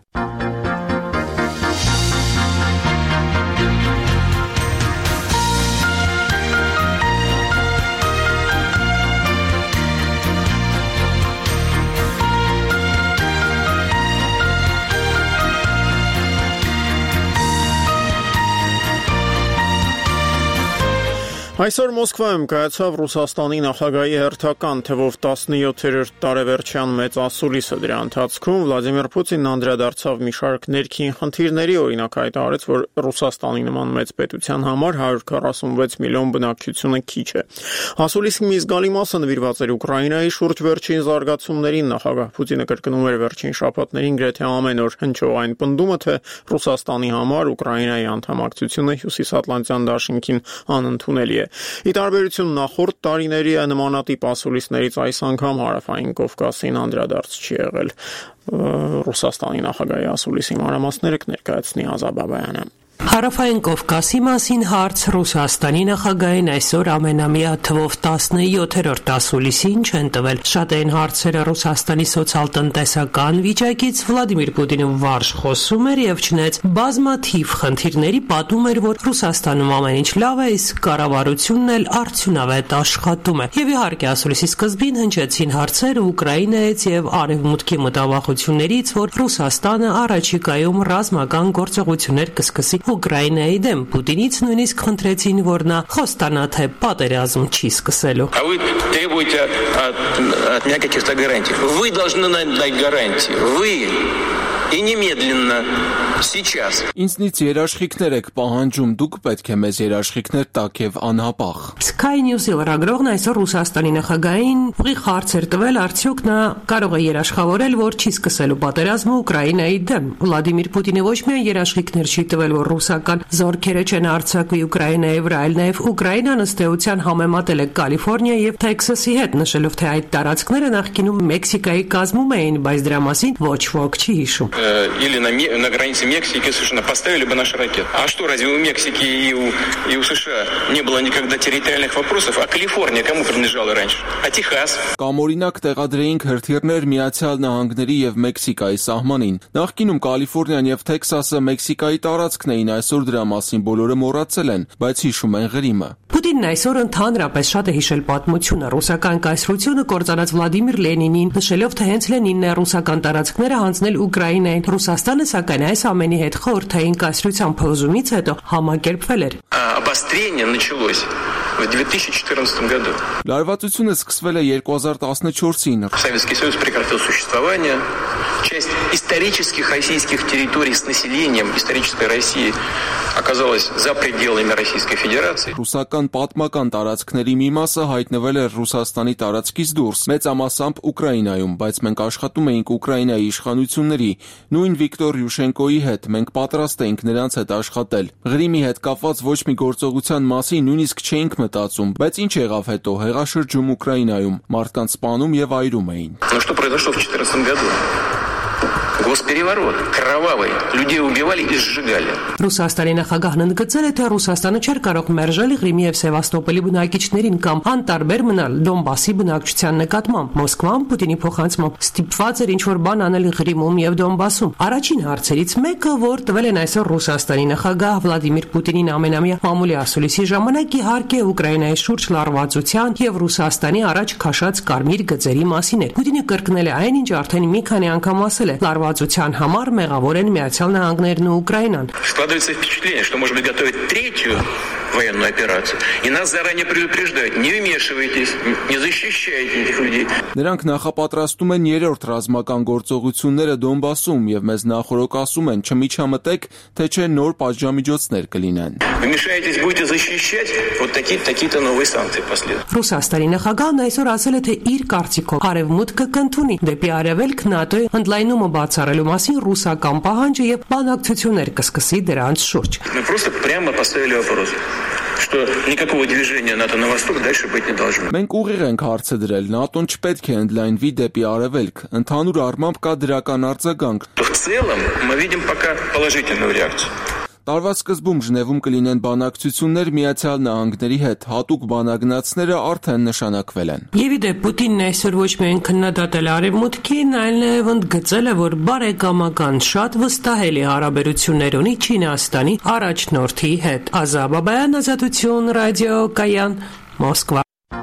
Այսօր Մոսկվայում կայացավ Ռուսաստանի նախագահի հերթական թվով 17-րդ տարեվերջյան մեծ ասուլիսը։ Դրա ընթացքում Վլադիմիր Պուտինն անդրադարձավ մի շարք ներքին խնդիրների, օրինակ հայտարարեց, որ Ռուսաստանի նման մեծ պետության համար 146 միլիոն բնակչությունը քիչ է։ Ասուլիսի մի զգալի մասը նվիրված էր Ուկրաինայի շուրջ վերջին զարգացումներին։ Նախագահ Պուտինը կրկնում էր վերջին շաբաթներին գրեթե ամեն օր հնչող այն պնդումը, թե Ռուսաստանի համար Ուկրաինայի անդամակցությունը Հյուսիսատլանտյան դաշինքին անընդունելի է։ Ի տարբերություն նախորդ տարիների նմանատիպ ասուլիսներից այս անգամ Հարավային Կովկասին անդրադարձ չի եղել։ Ռուսաստանի նախագահի ասուլիսի մանրամասները կներկայացնի Ազատ Բաբայանը։ Հարավային Կովկասի մասին հարց Ռուսաստանի նախագահին այսօր ամենամյա թվով 17-րդ ասուլիսին չեն տվել։ Շատ են հարցերը Ռուսաստանի սոցիալ-տնտեսական վիճակից, Վլադիմիր Պուտինը վարժ խոսում էր եւ չնայած բազմաթիվ խնդիրների պատում էր, որ Ռուսաստանում ամեն ինչ լավ է, իսկ կառավարությունն էլ արդյունավետ աշխատում է։ Եվ իհարկե ասուլիսի սկզբին հնչեցին հարցեր Ուկրաինայից եւ արևմուտքի մտավախություններից, որ Ռուսաստանը առաջիկայում ռազմական գործողություններ կսկսի Ուկրաինայի դեմ։ Պուտինից նույնիսկ խնդրեցին, որ նա խոստանա, թե պատերազմ չի սկսելու։ А вы требуете от меня каких-то гарантий. Вы должны дать гарантии. Вы и немедленно, сейчас. Ինձնից երաշխիքներ եք պահանջում, դուք պետք է մեզ երաշխիքներ տաք եւ անհապաղ։ Sky News-ի լրագրողն այսօր Ռուսաստանի նախագահային ուղիղ հարցեր տվել, արդյոք նա կարող է երաշխավորել, որ չի սկսելու պատերազմը Ուկրաինայի դեմ։ Վլադիմիր Պուտինը ոչ միայն երաշխիքներ չի տվել, որ ռուսական զորքերը չեն արձակվի Ուկրաինայի վրա, այլ նաև Ուկրաինան ըստ էության համեմատել է Կալիֆոռնիա եւ Թեքսասի հետ, նշելով, թե այդ տարածքները նախկինում Մեքսիկայի կազմում էին, բայց դրա մասին ոչ ոք չի հիշում։ Или на границе Мексики совершенно поставили бы наши ракеты. А что, разве у Мексики и у США не было никогда территориальных вопросов? А Калифорния кому принадлежала раньше? А Техас? Կամ օրինակ տեղադրեինք հրթիռներ Միացյալ Նահանգների եւ Մեքսիկայի սահմանին։ Նախկինում Կալիֆոռնիան եւ Թեքսասը Մեքսիկայի տարածքն էին, այսօր դրա մասին բոլորը մոռացել են, բայց հիշում են Ղրիմը։ Պուտինն այսօր ընդհանրապես շատ է հիշել պատմությունը։ Ռուսական կայսրությունը կործանած Վլադիմիր Լենինին, նշելով, թե հենց Լենինն է ռուսական տարածքները հանձնել Ուկրաինային։ Ռուսաստանը, սակայն, այս ամենի հետ խորհրդային կայսրության փլուզումից հետո համակերպվել էր։ Обострение началось в 2014 году. Լարվածությունը սկսվել է 2014-ին։ Советский Союз прекратил существование. Часть исторических российских территорий с населением исторической России оказалась за пределами Российской Федерации. Ռուսական պատմական տարածքների մի մասը հայտնվել էր Ռուսաստանի տարածքից դուրս, մեծամասամբ Ուկրաինայում, բայց մենք աշխատում էինք Ուկրաինայի իշխանությունների, նույն Վիկտոր Յուշենկոյի հետ, մենք պատրաստ էինք նրանց հետ աշխատել։ Ղրիմի հետ կապված ոչ մի գործողության մասին նույնիսկ չէինք մտածում, բայց ինչ եղավ հետո, հեղաշրջում Ուկրաինայում, մարդկանց սպանում եւ այրում էին։ Но что произошло в 2014 году? Госпереворот, кровавый, людей убивали и сжигали. Ռուսաստանի նախագահն ընդգծել է, թե Ռուսաստանը չէր կարող մերժել Ղրիմի եւ Սևաստոպոլի բնակիչներին կամ անտարբեր մնալ Դոնբասի բնակչության նկատմամբ։ Մոսկվան Պուտինի փոխանցմամբ ստիպված էր ինչ-որ բան անել Ղրիմում եւ Դոնբասում։ Առաջին հարցերից մեկը, որ տվել են այսօր Ռուսաստանի նախագահ Վլադիմիր Պուտինին ամենամյա մամուլի ասուլիսի ժամանակ, իհարկե Ուկրաինայի շուրջ լարվածության եւ Ռուսաստանի առաջ քաշած կարմիր գծերի մասին է։ Պուտինը կրկնել է այն, ինչ արդեն մի քանի անգամ ասել է. լարվածության համար մեղավոր են Միացյալ Նահանգներն ու Ուկրաինան։ Складывается впечатление, что может быть готовить третью военную операцию. И нас заранее предупреждают: не вмешивайтесь, не защищайте этих людей. Նրանք նախապատրաստում են երրորդ ռազմական գործողությունները Դոնբասում եւ մեզ նախորոք ասում են՝ չմիջամտեք, թե չէ նոր պատժամիջոցներ կլինեն։ Вмешаетесь, будете защищать, вот такие-то новые санкции последуют. Ռուսաստանի նախագահն այսօր ասել է, թե իր կարծիքով Արևմուտքը կընդունի դեպի Արևելք ՆԱՏՕ-ի ընդլայնումը բացառելու մասին ռուսական պահանջը եւ բանակցություններ կսկսի դրանց շուրջ։ Мы просто прямо поставили вопрос, что никакого движения НАТО на восток дальше быть не должно. Մենք ուղիղ ենք հարցը դրել, ՆԱՏՕ-ն չպետք է ընդլայնվի դեպի Արևելք, ընդհանուր առմամբ կա դրական արձագանք։ В целом мы видим пока положительную реакцию. Տարվա սկզբում Ժնևում կլինեն բանակցություններ Միացյալ Նահանգների հետ, հատուկ բանագնացները արդեն նշանակվել են։ Եվ իդեպ Պուտինն այսօր ոչ միայն քննադատել Արևմուտքին, այլ նաև ընդգծել է, որ բարեկամական շատ վստահելի հարաբերություններ ունի Չինաստանի առաջնորդի հետ։ Ազա Բաբայան, Ազատություն, ռադիո Կայան, Մոսկվա։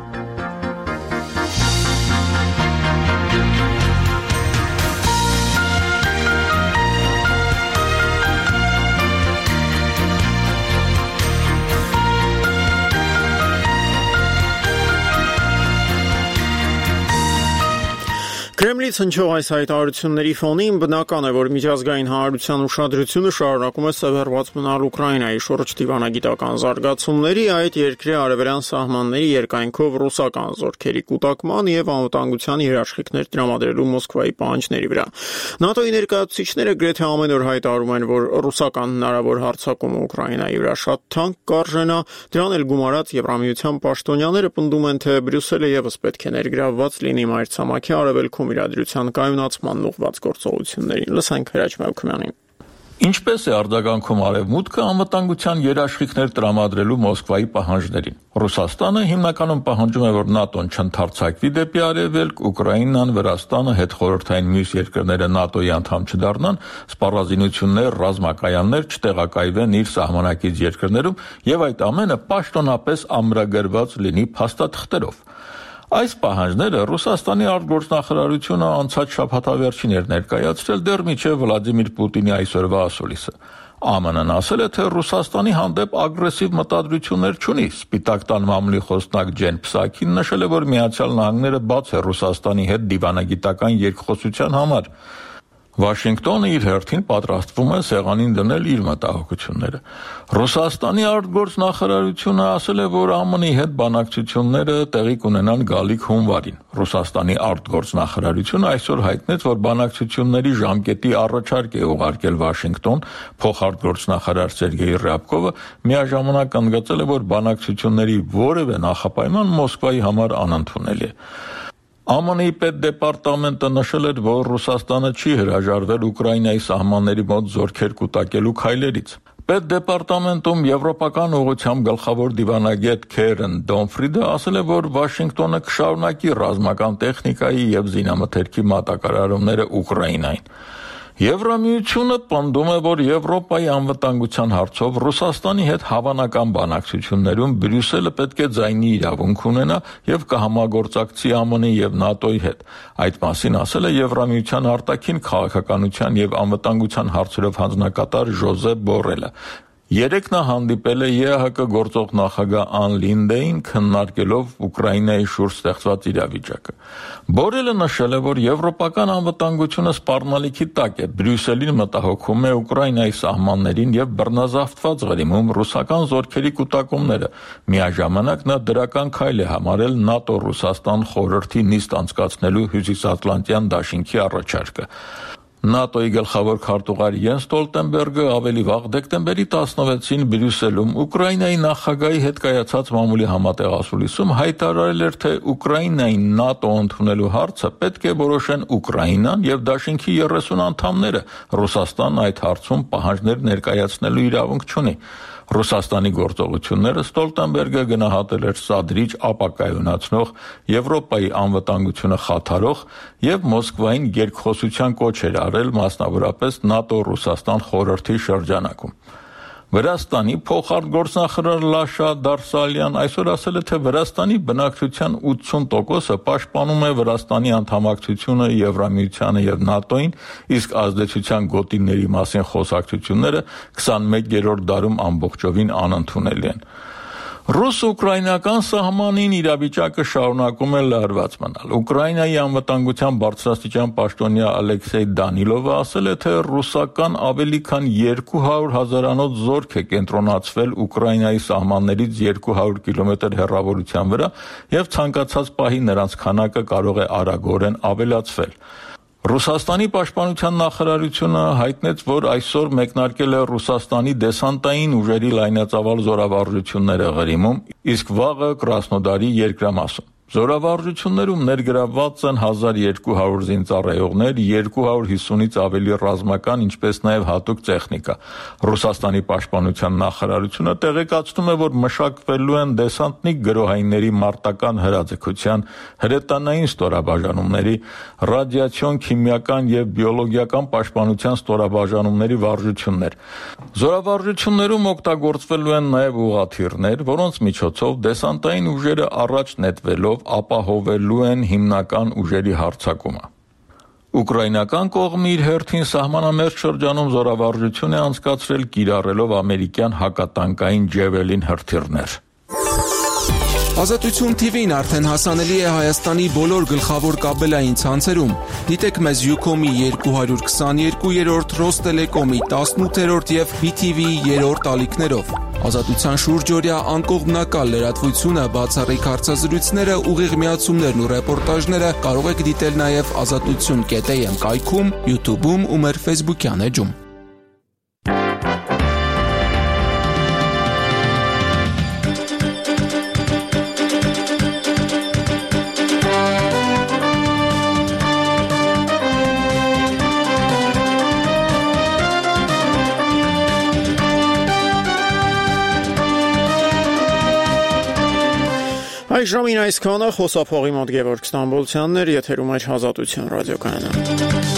Կրեմլից հնչող այս հայտարարությունների ֆոնին բնական է, որ միջազգային հանրության ուշադրությունը շարունակում է սևեռված մնալ Ուկրաինայի շուրջ դիվանագիտական զարգացումների, այդ երկրի արևելյան սահմանների երկայնքով ռուսական զորքերի կուտակման եւ անվտանգության երաշխիքներ տրամադրելու Մոսկվայի պահանջների վրա։ ՆԱՏՕ-ի ներկայացուցիչները գրեթե ամեն օր հայտարարում են, որ ռուսական հնարավոր հարձակումը Ուկրաինայի վրա շատ թանկ կարժենա, դրան էլ գումարած Եվրամիության պաշտոնյաները պնդում են, թե Բրյուսելը եւս պետք է ներգրավված լինի մայրցամաքի արևելքում իրադրության կայունացման ուղղված գործողություններին։ Լսենք Հրաչ Մելքումյանին։ Ինչպես է արձագանքում Արևմուտքը անվտանգության երաշխիքներ տրամադրելու Մոսկվայի պահանջներին։ Ռուսաստանը հիմնականում պահանջում է, որ ՆԱՏՕ-ն չընդարձակվի դեպի Արևելք, Ուկրաինան, Վրաստանը, հետխորհրդային մյուս երկրները ՆԱՏՕ-ի անդամ չդառնան, սպառազինություններ, ռազմակայաններ չտեղակայվեն իր սահմանակից երկրներում եւ այդ ամենը պաշտոնապես ամրագրված լինի փաստաթղթերով։ Այս պահանջները Ռուսաստանի արտգործնախարարությունը անցած շաբաթավերջին էր ներկայացրել դեռ մինչև Վլադիմիր Պուտինի այսօրվա ասուլիսը։ ԱՄՆ-ն ասել է, թե Ռուսաստանի հանդեպ ագրեսիվ մտադրություններ չունի։ Սպիտակ տան մամուլի խոսնակ Ջեն Փսակին նշել է, որ Միացյալ Նահանգները բաց է Ռուսաստանի հետ դիվանագիտական երկխոսության համար։ Վաշինգտոնը իր հերթին պատրաստվում է սեղանին դնել իր մտահոգությունները։ Ռուսաստանի արտգործնախարարությունը ասել է, որ ԱՄՆ-ի հետ բանակցությունները տեղի կունենան գալիք հունվարին։ Ռուսաստանի արտգործնախարարությունը այսօր հայտնեց, որ բանակցությունների ժամկետի առաջարկ է ուղարկել Վաշինգտոն, փոխարտգործնախարար Սերգեյ Ռյաբկովը միաժամանակ ընդգծել է, որ բանակցությունների որևէ նախապայման Մոսկվայի համար անընդունելի է։ ԱՄՆ-ի պետդեպարտամենտը նշել էր, որ Ռուսաստանը չի հրաժարվել Ուկրաինայի սահմանների մոտ զորքեր կուտակելու քայլերից։ Պետդեպարտամենտում եվրոպական ուղղությամբ գլխավոր դիվանագետ Քերեն Դոնֆրիդը ասել է, որ Վաշինգտոնը կշարունակի ռազմական տեխնիկայի եւ զինամթերքի մատակարարումները Ուկրաինային։ Եվրամիությունը պնդում է, որ Եվրոպայի անվտանգության հարցով Ռուսաստանի հետ հավանական բանակցություններում Բրյուսելը պետք է ձայնի իրավունք ունենա եւ կհամագործակցի ԱՄՆ-ի եւ ՆԱՏՕ-ի հետ։ Այդ մասին ասել է Եվրամիության արտաքին քաղաքականության եւ անվտանգության հարցերով հանձնակատար Ժոզեփ Բորելը։ Երեկ նա հանդիպել է ԵԱՀԿ գործող նախագահ Ան Լինդեին քննարկելով Ուկրաինայի շուրջ ստեղծված իրավիճակը։ Բորելը նշել է, որ եվրոպական անվտանգությունը սպառնալիքի տակ է, Բրյուսելին մտահոգում է Ուկրաինայի սահմաններին եւ բռնազավթված Ղրիմում ռուսական զորքերի կուտակումները։ Միաժամանակ նա դրական քայլ է համարել ՆԱՏՕ-Ռուսաստան խորհրդի նիստ անցկացնելու Հյուսիսատլանտյան դաշինքի առաջարկը։ ՆԱՏՕ-ի գլխավոր քարտուղար Յենս Ստոլտենբերգը ավելի վաղ դեկտեմբերի 16-ին Բրյուսելում Ուկրաինայի նախագահի հետ կայացած մամուլի համատեղասուլիսում հայտարարել էր, թե Ուկրաինային ՆԱՏՕ ընդունելու հարցը պետք է որոշեն Ուկրաինան եւ դաշինքի 30 անդամները։ Ռուսաստանն այդ հարցում պահանջներ ներկայացնելու իրավունք չունի։ Ռուսաստանի գործողությունները Ստոլտենբերգը գնահատել էր սադրիչ ապակայունացնող, Եվրոպայի անվտանգությունը խաթարող եւ Մոսկվային երկխոսության կոչ էր արել, մասնավորապես ՆԱՏՕ-Ռուսաստան խորհրդի շրջանակում։ Վրաստանի փոխարտգործնախարար Լաշա Դարսալյան այսօր ասել է, թե Վրաստանի բնակչության 80%-ը պաշտպանում է Վրաստանի անդամակցությունը Եվրամիությանը եւ ՆԱՏՕ-ին, իսկ ազդեցության գոտիների մասին խոսակցությունները 21-րդ դարում ամբողջովին անընդունելի են։ Ռուս-ուկրաինական սահմանին իրավիճակը շարունակում է լարված մնալ։ Ուկրաինայի անվտանգության բարձրաստիճան պաշտոնյա Ալեքսեյ Դանիլովը ասել է, թե ռուսական ավելի քան 200,000-անոց զորք է կենտրոնացվել Ուկրաինայի սահմաններից 200 կիլոմետր հեռավորության վրա եւ ցանկացած պահի նրանց քանակը կարող է արագորեն ավելացվել։ Ռուսաստանի պաշտպանության նախարարությունը հայտնեց, որ այսօր մեկնարկել է Ռուսաստանի դեսանտային ուժերի լայնածավալ զորավարժությունները Ղրիմում, իսկ վաղը Կրասնոդարի երկրամասում։ Զորավարժություններում ներգրավված են 1200 զինծառայողներ, 250-ից ավելի ռազմական, ինչպես նաև հատուկ տեխնիկա։ Ռուսաստանի պաշտպանության նախարարությունը տեղեկացնում է, որ մշակվելու են դեսանտնիկ գրոհայինների մարտական հրաձգության, հրետանային ստորաբաժանումների, ռադիացիոն, քիմիական եւ բիոլոգիական պաշտպանության ստորաբաժանումների վարժություններ։ Զորավարժություններում օգտագործվելու են նաև ուղղաթիռներ, որոնց միջոցով դեսանտային ուժերը առաջ նետվելով ապահովելու են հիմնական ուժերի հարձակումը։ Ուկրաինական կողմը իր հերթին սահմանամերձ շրջանում զորավարժություն է անցկացրել կիրառելով ամերիկյան հակատանկային Ջևելին հրթիռներ։ Ազատություն TV-ն արդեն հասանելի է Հայաստանի բոլոր գլխավոր կաբելային ցանցերում։ Դիտեք մեզ Ucom-ի 222-րդ, Ռոստելեկոմի 18-րդ եւ BTV-ի 3-րդ ալիքներով։ Ազատության շուրջօրյա անկողմնակալ լրատվությունը, բացառիկ հարցազրույցները, ուղիղ միացումներն ու ռեպորտաժները կարող եք դիտել նաեւ azatutsun.am կայքում, YouTube-ում ու մեր Facebook-յան էջում։ Այժմին այսքանը խոսափողի մոտ Գևորգ Ստամբոլցյանն էր, եթերում էր Ազատություն ռադիոկայանը։